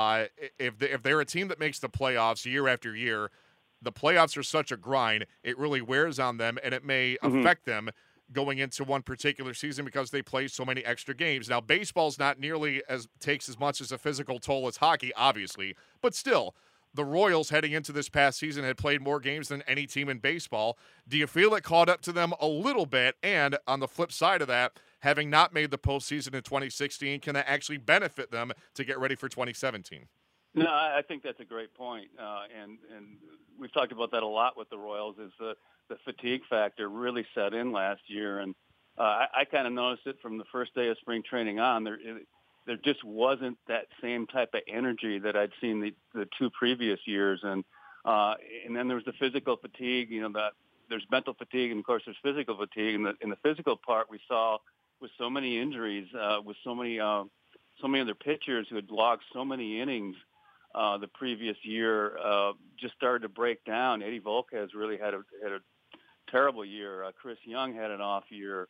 if they're a team that makes the playoffs year after year, the playoffs are such a grind, it really wears on them, and it may affect them going into one particular season because they play so many extra games. Now, baseball's not nearly takes as much as a physical toll as hockey, obviously, but still, the Royals heading into this past season had played more games than any team in baseball. Do you feel it caught up to them a little bit? And on the flip side of that, having not made the postseason in 2016, can that actually benefit them to get ready for 2017? No, I think that's a great point, and we've talked about that a lot with the Royals. Is the fatigue factor really set in last year, and I kind of noticed it from the first day of spring training on. There just wasn't that same type of energy that I'd seen the two previous years, and then there was the physical fatigue. There's mental fatigue, and of course there's physical fatigue. And in the physical part, we saw with so many injuries, with so many other pitchers who had logged so many innings. The previous year just started to break down. Eddie Volquez really had a terrible year. Chris Young had an off year.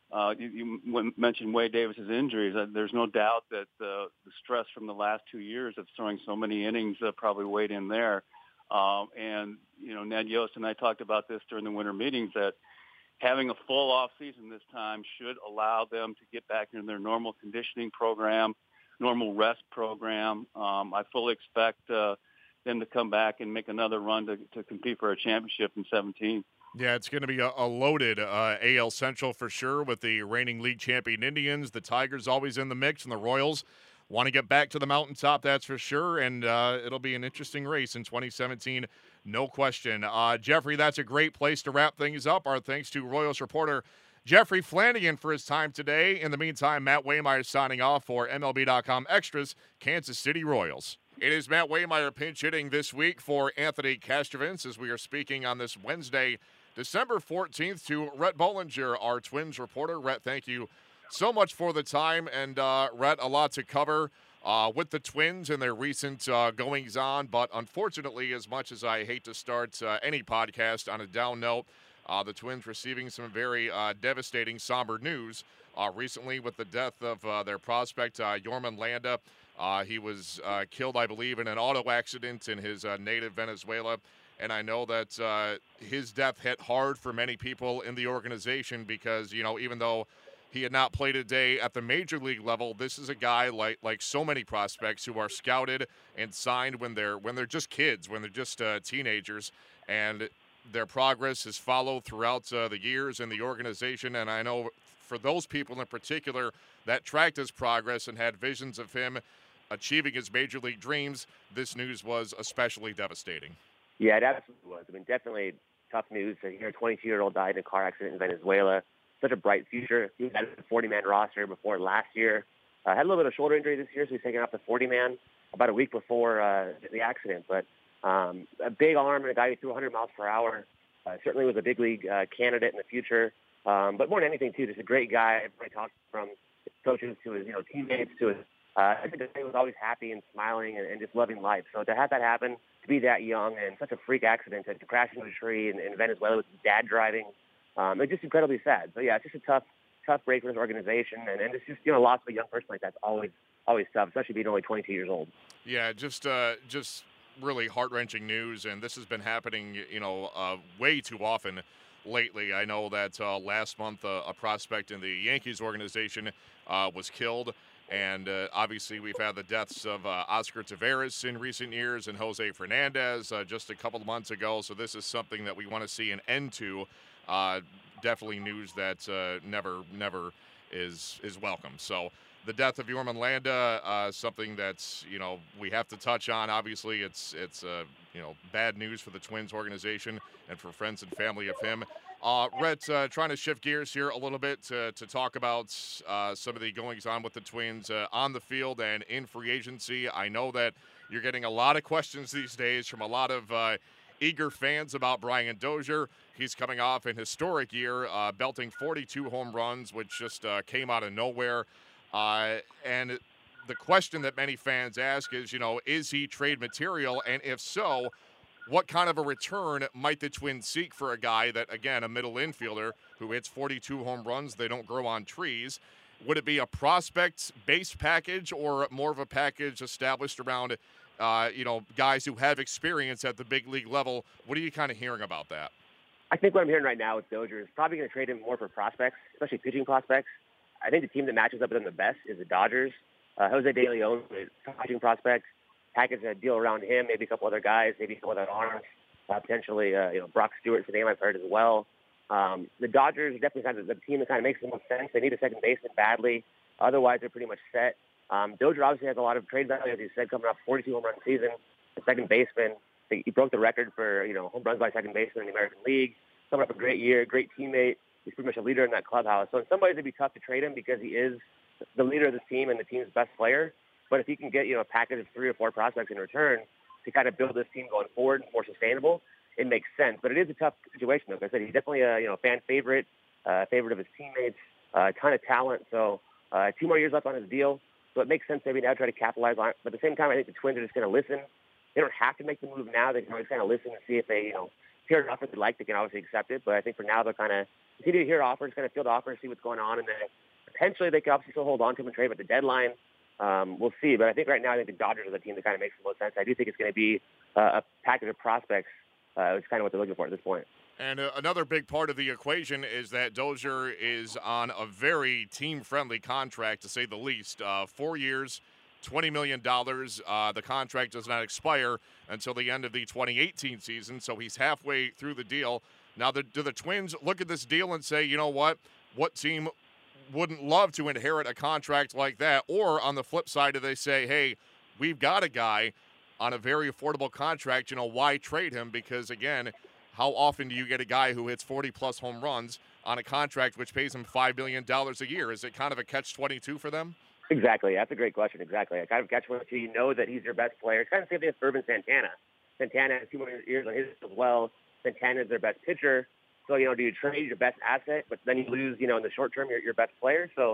You mentioned Wade Davis's injuries. There's no doubt that the stress from the last 2 years of throwing so many innings probably weighed in there. And Ned Yost and I talked about this during the winter meetings, that having a full off season this time should allow them to get back into their normal conditioning program, normal rest program. I fully expect them to come back and make another run to compete for a championship in 2017. Yeah, it's going to be a loaded AL Central for sure with the reigning league champion Indians. The Tigers always in the mix, and the Royals want to get back to the mountaintop, that's for sure. And it'll be an interesting race in 2017, no question. Jeffrey, that's a great place to wrap things up. Our thanks to Royals reporter Jeffrey Flanagan for his time today. In the meantime, Matt Waymeyer signing off for MLB.com Extras, Kansas City Royals. It is Matt Waymeyer pinch hitting this week for Anthony Castrovince as we are speaking on this Wednesday, December 14th, to Rhett Bollinger, our Twins reporter. Rhett, thank you so much for the time, and Rhett, a lot to cover with the Twins and their recent goings-on, but unfortunately, as much as I hate to start any podcast on a down note, the Twins receiving some very devastating, somber news recently with the death of their prospect, Yorman Landa. He was killed, I believe, in an auto accident in his native Venezuela. And I know that his death hit hard for many people in the organization because, you know, even though he had not played a day at the major league level, this is a guy like so many prospects who are scouted and signed when they're just kids, when they're just teenagers, and their progress is followed throughout the years in the organization. And I know for those people in particular that tracked his progress and had visions of him achieving his major league dreams, this news was especially devastating. Yeah, it absolutely was. I mean, definitely tough news to hear a 22-year-old died in a car accident in Venezuela. Such a bright future. He had a 40-man roster before last year. Had a little bit of shoulder injury this year, so he's taken off the 40-man about a week before the accident. But a big arm and a guy who threw 100 miles per hour. Certainly was a big league candidate in the future. But more than anything, too, just a great guy. Everybody talks from his coaches to his teammates to his I think he was always happy and smiling and just loving life. So to have that happen, to be that young and such a freak accident, to crash into a tree in Venezuela with his dad driving, it's just incredibly sad. So yeah, it's just a tough break for this organization, and it's just loss of a young person like that's always tough, especially being only 22 years old. Yeah, just really heart-wrenching news, and this has been happening way too often lately. I know that last month a prospect in the Yankees organization was killed. And obviously, we've had the deaths of Oscar Taveras in recent years and Jose Fernandez just a couple of months ago. So this is something that we want to see an end to. Definitely news that never is welcome. So the death of Yorman Landa, something that's we have to touch on. Obviously, it's bad news for the Twins organization and for friends and family of him. Rhett, trying to shift gears here a little bit to talk about some of the goings-on with the Twins on the field and in free agency. I know that you're getting a lot of questions these days from a lot of eager fans about Brian Dozier. He's coming off an historic year, belting 42 home runs, which just came out of nowhere. And the question that many fans ask is he trade material? And if so, what kind of a return might the Twins seek for a guy that, again, a middle infielder who hits 42 home runs, they don't grow on trees? Would it be a prospect-based package or more of a package established around, guys who have experience at the big league level? What are you kind of hearing about that? I think what I'm hearing right now with Dozier is probably going to trade him more for prospects, especially pitching prospects. I think the team that matches up with him the best is the Dodgers. Jose De Leon, a pitching prospect. Package a deal around him, maybe a couple other guys, maybe a couple other arms, potentially, Brock Stewart's the name I've heard as well. The Dodgers are definitely kind of the team that kind of makes the most sense. They need a second baseman badly. Otherwise, they're pretty much set. Dozier obviously has a lot of trade value, as you said, coming off 42 home run season. The second baseman, he broke the record for, home runs by second baseman in the American League. Coming up a great year, great teammate. He's pretty much a leader in that clubhouse. So in some ways, it'd be tough to trade him because he is the leader of the team and the team's best player. But if he can get, a package of 3 or 4 prospects in return to kind of build this team going forward, more sustainable, it makes sense. But it is a tough situation, though. Like I said, he's definitely a fan favorite, favorite of his teammates, a ton of talent. So 2 more years left on his deal. So it makes sense maybe now to try to capitalize on it. But at the same time, I think the Twins are just going to listen. They don't have to make the move now. They can always kind of listen and see if they, hear an offer they like. They can obviously accept it. But I think for now, they'll kind of continue to hear offers, kind of field offers, see what's going on. And then potentially they can obviously still hold on to him and trade him at the deadline. We'll see, but I think right now I think the Dodgers are the team that kind of makes the most sense. I do think it's going to be a package of prospects. It's kind of what they're looking for at this point. And another big part of the equation is that Dozier is on a very team-friendly contract, to say the least. 4 years, $20 million. The contract does not expire until the end of the 2018 season, so he's halfway through the deal. Now, do the Twins look at this deal and say, you know what team wouldn't love to inherit a contract like that? Or on the flip side, do they say, hey, we've got a guy on a very affordable contract, why trade him? Because, again, how often do you get a guy who hits 40-plus home runs on a contract which pays him $5 million a year? Is it kind of a catch-22 for them? Exactly. That's a great question. Exactly. I kind of catch-22. You know that he's your best player. It's kind of the same thing with Urban Santana. Santana has 2 more years on his as well. Santana is their best pitcher. So, do you trade your best asset, but then you lose, in the short term, your best player? So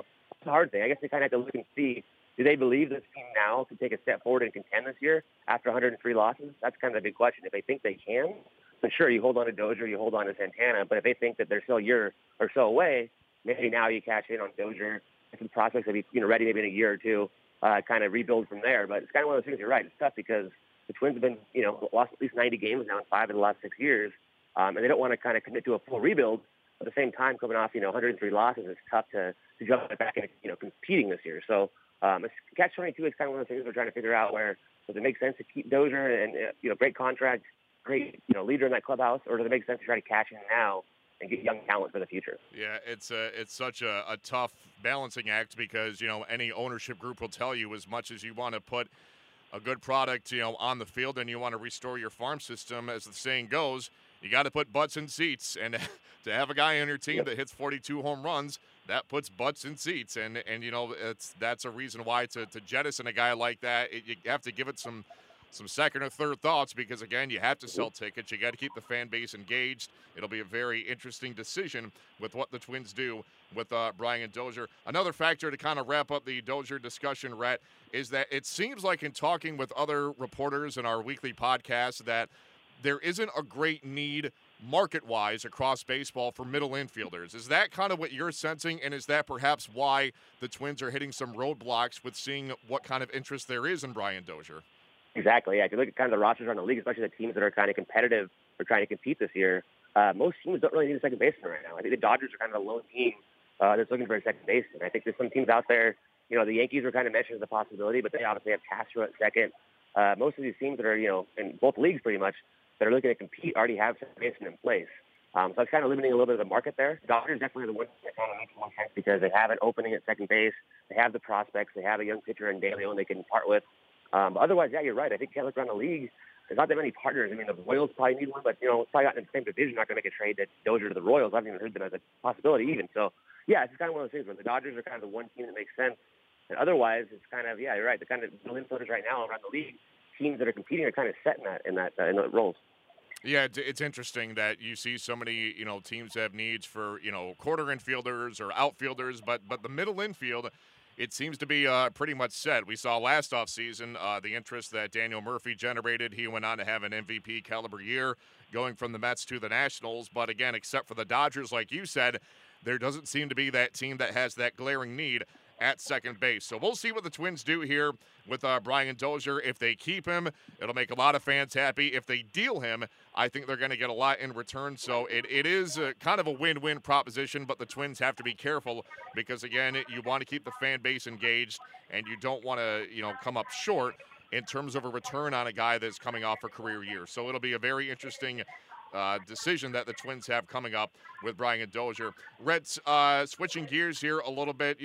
the hard thing. I guess they kind of have to look and see, do they believe this team now can take a step forward and contend this year after 103 losses? That's kind of the big question. If they think they can, then sure, you hold on to Dozier, you hold on to Santana. But if they think that they're still a year or so away, maybe now you cash in on Dozier. Some prospects will be ready maybe in a year or two, kind of rebuild from there. But it's kind of one of those things. You're right. It's tough because the Twins have been, lost at least 90 games now in 5 of the last 6 years, and they don't want to kind of commit to a full rebuild. At the same time, coming off 103 losses, it's tough to jump back into competing this year. So catch-22 is kind of one of the things we're trying to figure out. Where does it make sense to keep Dozier and great contract, great leader in that clubhouse, or does it make sense to try to cash in now and get young talent for the future? Yeah, it's such a tough balancing act because any ownership group will tell you, as much as you want to put a good product on the field and you want to restore your farm system, as the saying goes, you got to put butts in seats. And to have a guy on your team that hits 42 home runs, that puts butts in seats. And that's a reason why to jettison a guy like that, you have to give it some second or third thoughts because, again, you have to sell tickets. You got to keep the fan base engaged. It'll be a very interesting decision with what the Twins do with Brian Dozier. Another factor to kind of wrap up the Dozier discussion, Rhett, is that it seems like in talking with other reporters in our weekly podcast that there isn't a great need market-wise across baseball for middle infielders. Is that kind of what you're sensing, and is that perhaps why the Twins are hitting some roadblocks with seeing what kind of interest there is in Brian Dozier? Exactly. Yeah. If you look at kind of the rosters around the league, especially the teams that are kind of competitive or trying to compete this year, most teams don't really need a second baseman right now. I think the Dodgers are kind of the lone team that's looking for a second baseman. I think there's some teams out there, the Yankees were kind of mentioned as a possibility, but they obviously have Castro at second. Most of these teams that are, in both leagues pretty much, that are looking to compete already have second baseman in place. So it's kind of limiting a little bit of the market there. Dodgers definitely are the ones that kind of makes more sense because they have an opening at second base. They have the prospects. They have a young pitcher in De Leon they can part with. But otherwise, yeah, you're right. I think you look around the league, there's not that many partners. I mean, the Royals probably need one, but, it's probably not in the same division. Not going to make a trade that Dozier to the Royals. I haven't even heard them as a possibility even. So, yeah, it's kind of one of those things where the Dodgers are kind of the one team that makes sense. And otherwise, it's kind of, yeah, you're right. The kind of middle infielders right now around the league, teams that are competing are kind of set in the roles. Yeah, it's interesting that you see so many, teams have needs for, quarter infielders or outfielders, but the middle infield, it seems to be pretty much set. We saw last offseason the interest that Daniel Murphy generated. He went on to have an MVP caliber year going from the Mets to the Nationals. But again, except for the Dodgers, like you said, there doesn't seem to be that team that has that glaring need at second base. So we'll see what the Twins do here with Brian Dozier. If they keep him, it'll make a lot of fans happy. If they deal him, I think they're going to get a lot in return. So it is kind of a win-win proposition, but the Twins have to be careful because, again, you want to keep the fan base engaged and you don't want to, come up short in terms of a return on a guy that's coming off a career year. So it'll be a very interesting decision that the Twins have coming up with Brian Dozier. Reds, switching gears here a little bit,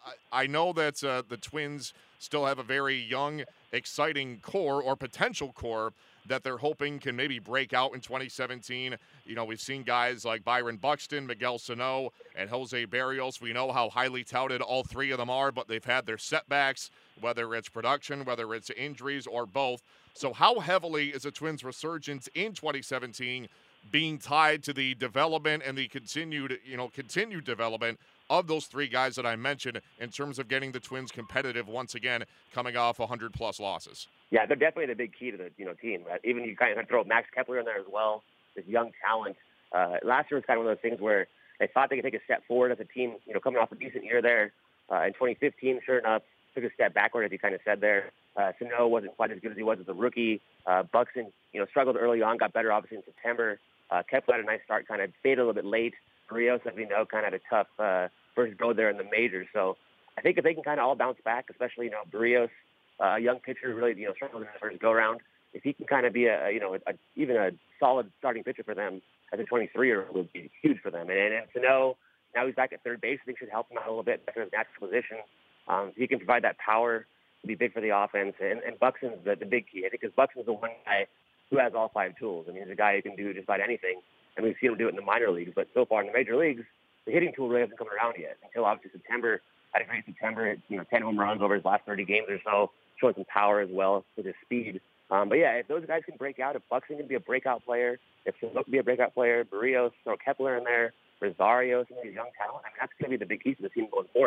I know that the Twins still have a very young, exciting core or potential core that they're hoping can maybe break out in 2017. We've seen guys like Byron Buxton, Miguel Sano, and Jose Barrios. We know how highly touted all three of them are, but they've had their setbacks, whether it's production, whether it's injuries, or both. So how heavily is the Twins' resurgence in 2017 being tied to the development and the continued development of those three guys that I mentioned in terms of getting the Twins competitive once again, coming off 100-plus losses? Yeah, they're definitely the big key to the team. Even you kind of throw Max Kepler in there as well, this young talent. Last year was kind of one of those things where they thought they could take a step forward as a team, coming off a decent year there. In 2015, sure enough, took a step backward, as you kind of said there. Sano wasn't quite as good as he was as a rookie. Buxton, struggled early on, got better obviously in September. Kepler had a nice start, kind of faded a little bit late. Barrios, as we know, kind of had a tough first go there in the majors. So I think if they can kind of all bounce back, especially, Barrios, a young pitcher who really, struggled in the first go-round, if he can kind of be even a solid starting pitcher for them as a 23-year-old would be huge for them. And Sano, now he's back at third base, I think should help him out a little bit back in his natural position. He can provide that power to be big for the offense. And Buxton's the big key, I think, because Buxton's the one guy who has all five tools. I mean, he's a guy who can do just about anything, and we've seen him do it in the minor leagues. But so far in the major leagues, the hitting tool really hasn't come around yet until obviously September. Had a great September, 10 home runs over his last 30 games or so, showing some power as well with his speed. But yeah, if those guys can break out, if Buxton can be a breakout player, if Sano can be a breakout player, Barrios, throw Kepler in there, Rosario, some of these young talent, I mean, that's going to be the big piece of the team going forward.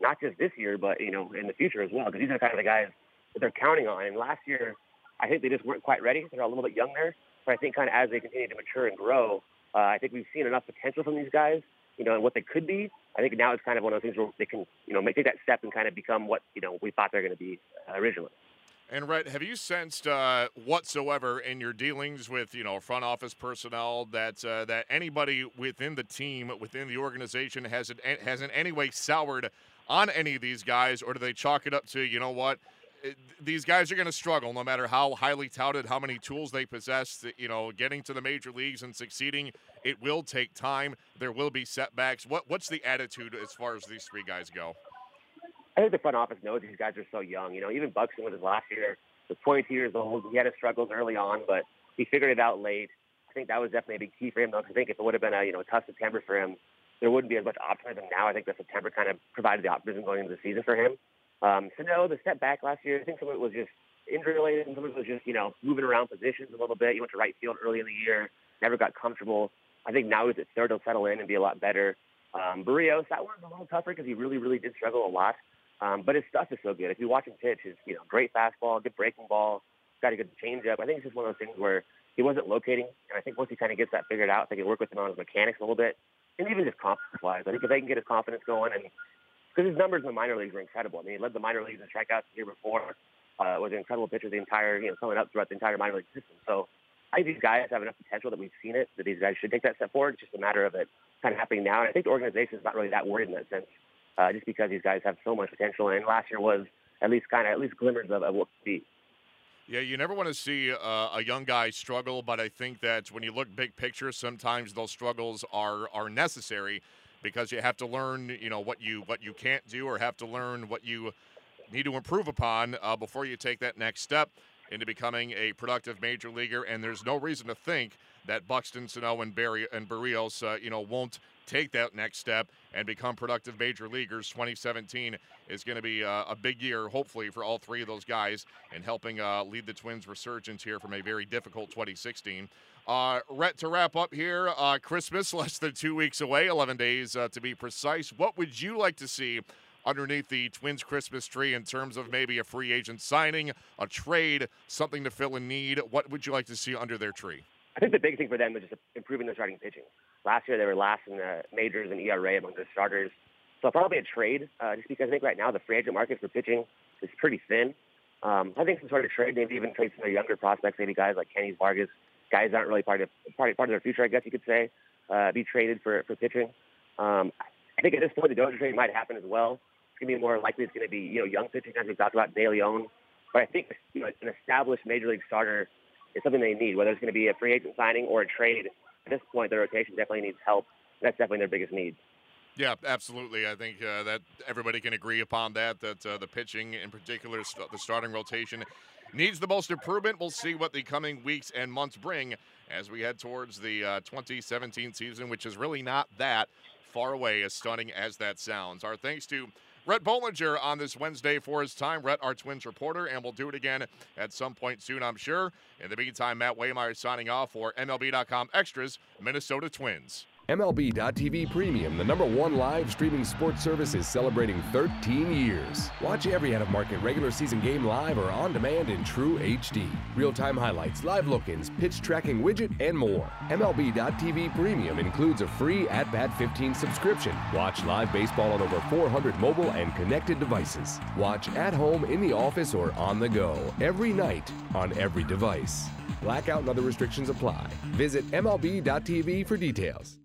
not just this year, but, in the future as well, because these are kind of the guys that they're counting on. And last year, I think they just weren't quite ready. They're a little bit younger. But I think kind of as they continue to mature and grow, I think we've seen enough potential from these guys, and what they could be. I think now it's kind of one of those things where they can, take that step and kind of become what, we thought they're going to be originally. And, Rhett, have you sensed whatsoever in your dealings with, front office personnel that anybody within the team, within the organization has in any way soured on any of these guys, or do they chalk it up to, these guys are going to struggle no matter how highly touted, how many tools they possess, getting to the major leagues and succeeding, it will take time. There will be setbacks. What's the attitude as far as these three guys go? I think the front office knows these guys are so young. Even Buxton was his last year, was 22 years old. He had his struggles early on, but he figured it out late. I think that was definitely a big key for him, though, because I think if it would have been a tough September for him, there wouldn't be as much optimism now. I think that September kind of provided the optimism going into the season for him. So no, the step back last year, I think some of it was just injury-related, and some of it was just, moving around positions a little bit. He went to right field early in the year, never got comfortable. I think now he's at third, he'll settle in and be a lot better. Barrios, that one's a little tougher because he really, really did struggle a lot. But his stuff is so good. If you watch him pitch, his great fastball, good breaking ball, got a good changeup. I think it's just one of those things where he wasn't locating, and I think once he kind of gets that figured out, they can work with him on his mechanics a little bit, and even just confidence-wise. I think if they can get his confidence going, and because his numbers in the minor leagues were incredible. I mean, he led the minor leagues in strikeouts the year before. Was an incredible pitcher the entire, coming up throughout the entire minor league system. So I think these guys have enough potential that we've seen it, that these guys should take that step forward. It's just a matter of it kind of happening now. And I think the organization is not really that worried in that sense, just because these guys have so much potential. And last year was at least glimmers of what could be. Yeah, you never want to see a young guy struggle, but I think that when you look big picture, sometimes those struggles are necessary, because you have to learn, what you can't do, or have to learn what you need to improve upon before you take that next step into becoming a productive major leaguer. And there's no reason to think that Buxton, Sano, and Barrios, won't take that next step and become productive major leaguers. 2017 is going to be a big year, hopefully, for all three of those guys, and helping lead the Twins' resurgence here from a very difficult 2016. Rhett, to wrap up here, Christmas less than 2 weeks away, 11 days to be precise. What would you like to see underneath the Twins Christmas tree in terms of maybe a free agent signing, a trade, something to fill a need? What would you like to see under their tree? I think the big thing for them was just improving their starting pitching. Last year they were last in the majors in ERA among their starters. So probably a trade, just because I think right now the free agent market for pitching is pretty thin. I think some sort of trade, maybe even trade some of their younger prospects, maybe guys like Kenny Vargas, guys aren't really part of their future, I guess you could say, be traded for pitching. I think at this point the Dozier trade might happen as well. It's going to be more likely it's going to be, young pitching, as we talked about, De Leon. But I think, an established major league starter is something they need, whether it's going to be a free agent signing or a trade. At this point, their rotation definitely needs help. That's definitely their biggest need. Yeah, absolutely. I think that everybody can agree upon that the pitching, in particular, the starting rotation, needs the most improvement. We'll see what the coming weeks and months bring as we head towards the 2017 season, which is really not that far away, as stunning as that sounds. Our thanks to Rhett Bollinger on this Wednesday for his time. Rhett, our Twins reporter, and we'll do it again at some point soon, I'm sure. In the meantime, Matt Waymeyer signing off for MLB.com Extras, Minnesota Twins. MLB.tv Premium, the #1 live streaming sports service, is celebrating 13 years. Watch every out-of-market regular season game live or on demand in true HD. Real-time highlights, live look-ins, pitch tracking widget, and more. MLB.tv Premium includes a free At-Bat 15 subscription. Watch live baseball on over 400 mobile and connected devices. Watch at home, in the office, or on the go, every night, on every device. Blackout and other restrictions apply. Visit MLB.tv for details.